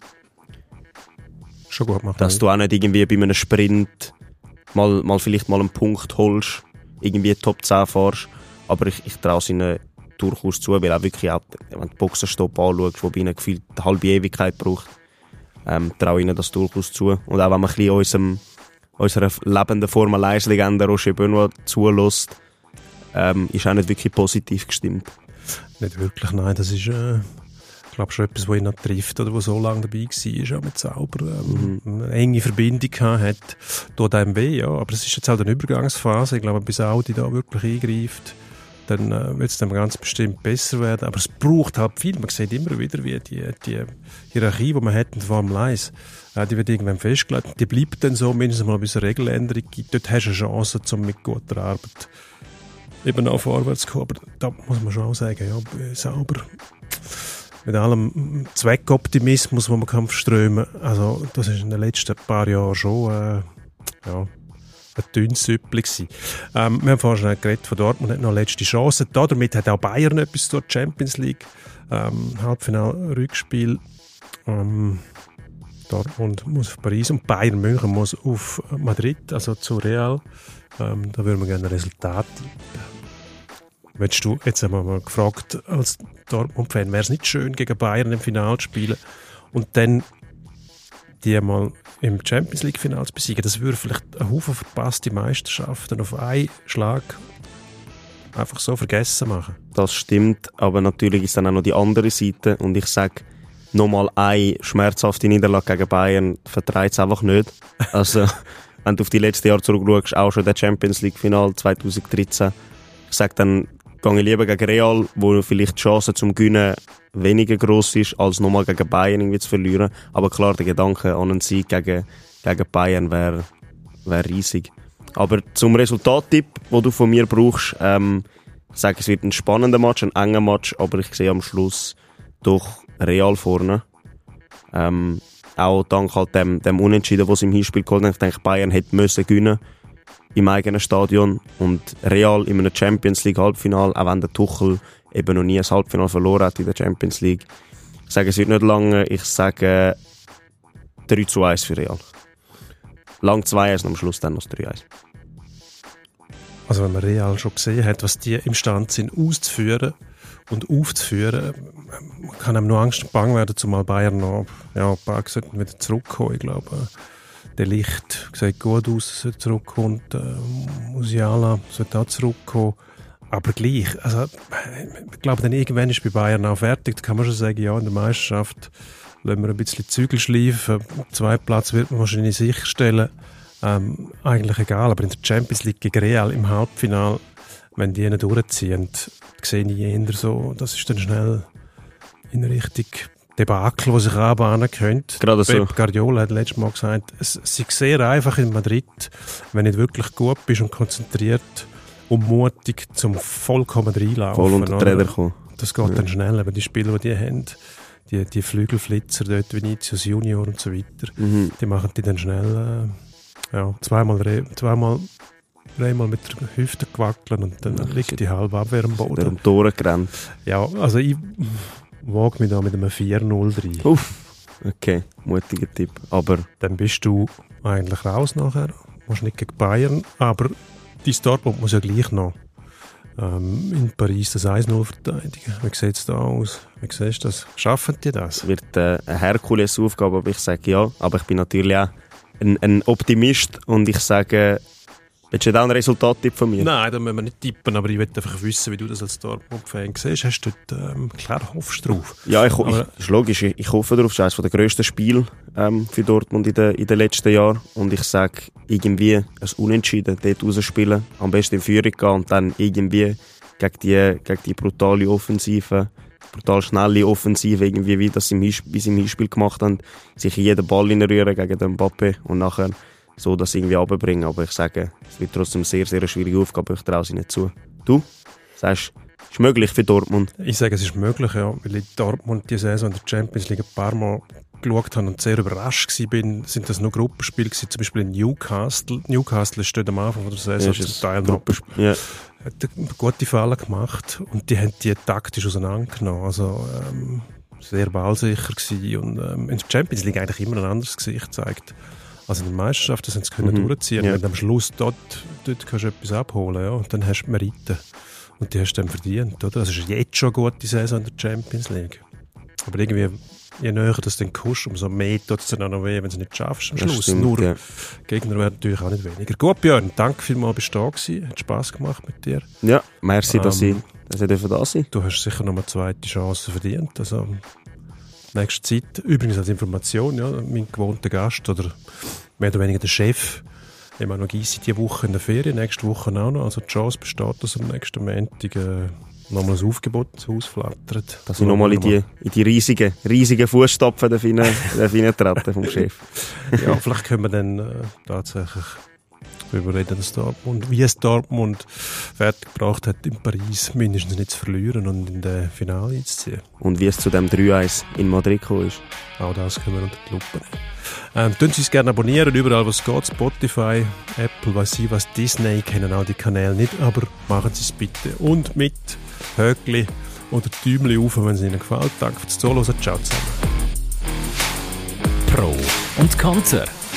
schon gut machen, dass du auch nicht irgendwie bei einem Sprint mal, mal vielleicht mal einen Punkt holst, irgendwie Top zehn fahrst. Aber ich, ich traue es ihnen durchaus zu, weil auch wirklich auch, wenn du den Boxenstopp anschaust, wo bei ihnen gefühlt eine halbe Ewigkeit braucht, ähm, traue ihnen das durchaus zu. Und auch wenn man ein bisschen unserem, unserer lebenden Formel eins Legende Roger Benoit zulässt, ähm, ist auch nicht wirklich positiv gestimmt. Nicht wirklich, nein. Das ist, äh, ich glaube, schon etwas, was ihn noch trifft oder was so lange dabei war, auch mit Sauber ähm, mhm. eine enge Verbindung hat, tut einem weh, ja. Aber es ist jetzt halt eine Übergangsphase. Ich glaube, bis Audi da wirklich eingreift, dann äh, wird es dann ganz bestimmt besser werden. Aber es braucht halt viel. Man sieht immer wieder, wie die, die Hierarchie, die man hat in der Formel eins, äh, die wird irgendwann festgelegt. Die bleibt dann so, mindestens mal bis es eine Regeländerung gibt. Dort hast du eine Chance, um mit guter Arbeit eben auch vorwärts zu kommen. Aber da muss man schon auch sagen, ja, sauber. Mit allem Zweckoptimismus, den man kann verströmen kann. Also, das ist in den letzten paar Jahren schon äh, ja, ein dünnes Süppli gewesen. Ähm, wir haben vorhin schon geredet, von Dortmund hat noch eine letzte Chance. Da, damit hat auch Bayern etwas zur Champions League. Ähm, Halbfinal-Rückspiel. Ähm, Dortmund muss auf Paris und Bayern München muss auf Madrid, also zu Real. Ähm, da würden wir gerne ein Resultat. Willst du, jetzt haben wir mal gefragt, als Dortmund-Fan, wäre es nicht schön, gegen Bayern im Finale zu spielen und dann die mal im Champions-League-Finale zu besiegen? Das würde vielleicht einen Haufen verpasste Meisterschaften auf einen Schlag einfach so vergessen machen. Das stimmt, aber natürlich ist dann auch noch die andere Seite und ich sage, nochmal eine schmerzhafte Niederlage gegen Bayern vertreibt es einfach nicht. Also, wenn du auf die letzten Jahre zurückschaust, auch schon der Champions-League-Final zwanzig dreizehn, ich sage dann, gehe ich lieber gegen Real, wo vielleicht die Chance zum Gewinnen weniger gross ist, als nochmal gegen Bayern irgendwie zu verlieren. Aber klar, der Gedanke an einen Sieg gegen, gegen Bayern wäre wär riesig. Aber zum Resultattipp, den du von mir brauchst, ähm, ich sage, es wird ein spannender Match, ein enger Match, aber ich sehe am Schluss doch Real vorne. Ähm, auch dank halt dem, dem Unentschieden, was im Hinspiel geholt hat. Ich denke, Bayern hätte müssen gewinnen im eigenen Stadion und Real in einem Champions League Halbfinale, auch wenn der Tuchel eben noch nie ein Halbfinale verloren hat in der Champions League. Ich sage, es wird nicht lange, ich sage drei zu eins für Real. Lang zwei eins und am Schluss dann noch drei eins. Also wenn man Real schon gesehen hat, was die imstande sind auszuführen und aufzuführen, kann einem nur Angst und Bang werden, zumal Bayern noch ja, ein paar sollten wieder zurückkommen. Ich glaube, der Licht sieht gut aus, dass er zurückkommt. Äh, Musiala sollte auch zurückkommen. Aber gleich, also, ich glaube, dann irgendwann ist bei Bayern auch fertig. Da kann man schon sagen, ja, in der Meisterschaft lassen wir ein bisschen Zügel schleifen. Zweiten Platz wird man wahrscheinlich sicherstellen. Ähm, eigentlich egal, aber in der Champions League gegen Real im Halbfinale, wenn die ihn durchziehen, sehe ich eher so, das ist dann schnell in Richtung Debakel, die sich anbahnen könnte. Gerade so. Pep Guardiola hat letztes Mal gesagt, es, es ist sehr einfach in Madrid, wenn du wirklich gut bist und konzentriert und mutig zum vollkommen reinlaufen. Voll unter die Räder kommen. Das geht ja dann schnell, aber die Spieler, die die haben, die, die Flügelflitzer dort, Vinicius Junior und so weiter, mhm. die machen die dann schnell äh, ja, zweimal, zweimal einmal mit der Hüfte gewackelt und dann ja, liegt die halbe Abwehr am Boden. Der um Tore gerannt. Ja, also ich wage mich da mit einem vier null rein. Uff, okay, mutiger Tipp. Aber dann bist du eigentlich raus nachher. Musst nicht gegen Bayern, aber dein Dortmund muss ja gleich noch ähm, in Paris das eins null verteidigen. Wie sieht es da aus? Wie siehst du das? Schaffen die das? Es wird äh, eine Herkulesaufgabe, aber ich sage ja. Aber ich bin natürlich auch ein, ein Optimist und ich sage, willst du da einen Resultattipp von mir? Nein, da müssen wir nicht tippen, aber ich will einfach wissen, wie du das als Dortmund-Fan siehst. Hast du dort, ähm, klar, hoffst du drauf? Ja, ich, ich, ist logisch, ich, ich hoffe darauf. Das ist eines der grössten Spiele ähm, für Dortmund in den, in den letzten Jahren. Und ich sage, irgendwie ein Unentschieden dort rausspielen, am besten in Führung gehen und dann irgendwie gegen die, gegen die brutale Offensive, brutal schnelle Offensive, irgendwie wie das im Hinspiel, wie sie im Hinspiel gemacht haben, sich jeden Ball reinrühren gegen den Mbappé und nachher so das irgendwie runterbringen. Aber ich sage, es wird trotzdem sehr, sehr eine schwierige Aufgabe. Ich traue sie nicht zu. Du sagst, es ist möglich für Dortmund? Ich sage, es ist möglich, ja. Weil ich Dortmund die Saison in der Champions League ein paar Mal geschaut habe und sehr überrascht war, sind das nur Gruppenspiele gewesen, zum Beispiel in Newcastle. Newcastle steht am Anfang der Saison ja, zum Teil noch. Ja. Hat eine gute Falle gemacht und die haben die taktisch auseinandergenommen. Also, ähm, sehr ballsicher gewesen und ähm, in der Champions League eigentlich immer ein anderes Gesicht gezeigt. Also in der Meisterschaft, das haben sie können mhm. durchziehen. Ja. Wenn du am Schluss dort, dort kannst du etwas abholen, ja, und dann hast du Merite. Und die hast du dann verdient, oder? Das ist jetzt schon eine gute Saison in der Champions League. Aber irgendwie, je näher du den kommst, umso mehr tut es dann auch noch weh, wenn du es nicht schaffst am das Schluss. Stimmt, Nur ja. Gegner werden natürlich auch nicht weniger. Gut, Björn, danke vielmals, bist du da gewesen. Hat Spass gemacht mit dir. Ja, merci, ähm, dass ich, dass ich da sein. Du hast sicher noch eine zweite Chance verdient. Also, nächste Zeit, übrigens als Information, ja, mein gewohnter Gast oder mehr oder weniger der Chef, Emanuel Gysi, diese Woche in der Ferien, nächste Woche auch noch. Also die Chance besteht, dass am nächsten Montag äh, nochmal ein Aufgebot ins Haus flattert. Dass ich nochmal in die, in die riesigen, riesigen Fußstapfen treten vom Chef. Ja, vielleicht können wir dann äh, tatsächlich darüber reden, dass Dortmund, wie es Dortmund fertiggebracht hat, in Paris mindestens nicht zu verlieren und in den Finale einzuziehen. Und wie es zu dem drei eins in Madrid gekommen ist. Auch das können wir unter die Lupe nehmen. Ähm, tun Sie uns gerne abonnieren, überall wo es geht, Spotify, Apple, weiss ich was, Disney, kennen auch die Kanäle nicht, aber machen Sie es bitte. Und mit Höckli oder Däumchen auf, wenn es Ihnen gefällt. Danke fürs Zuhören, ciao zusammen. Pro und Konter.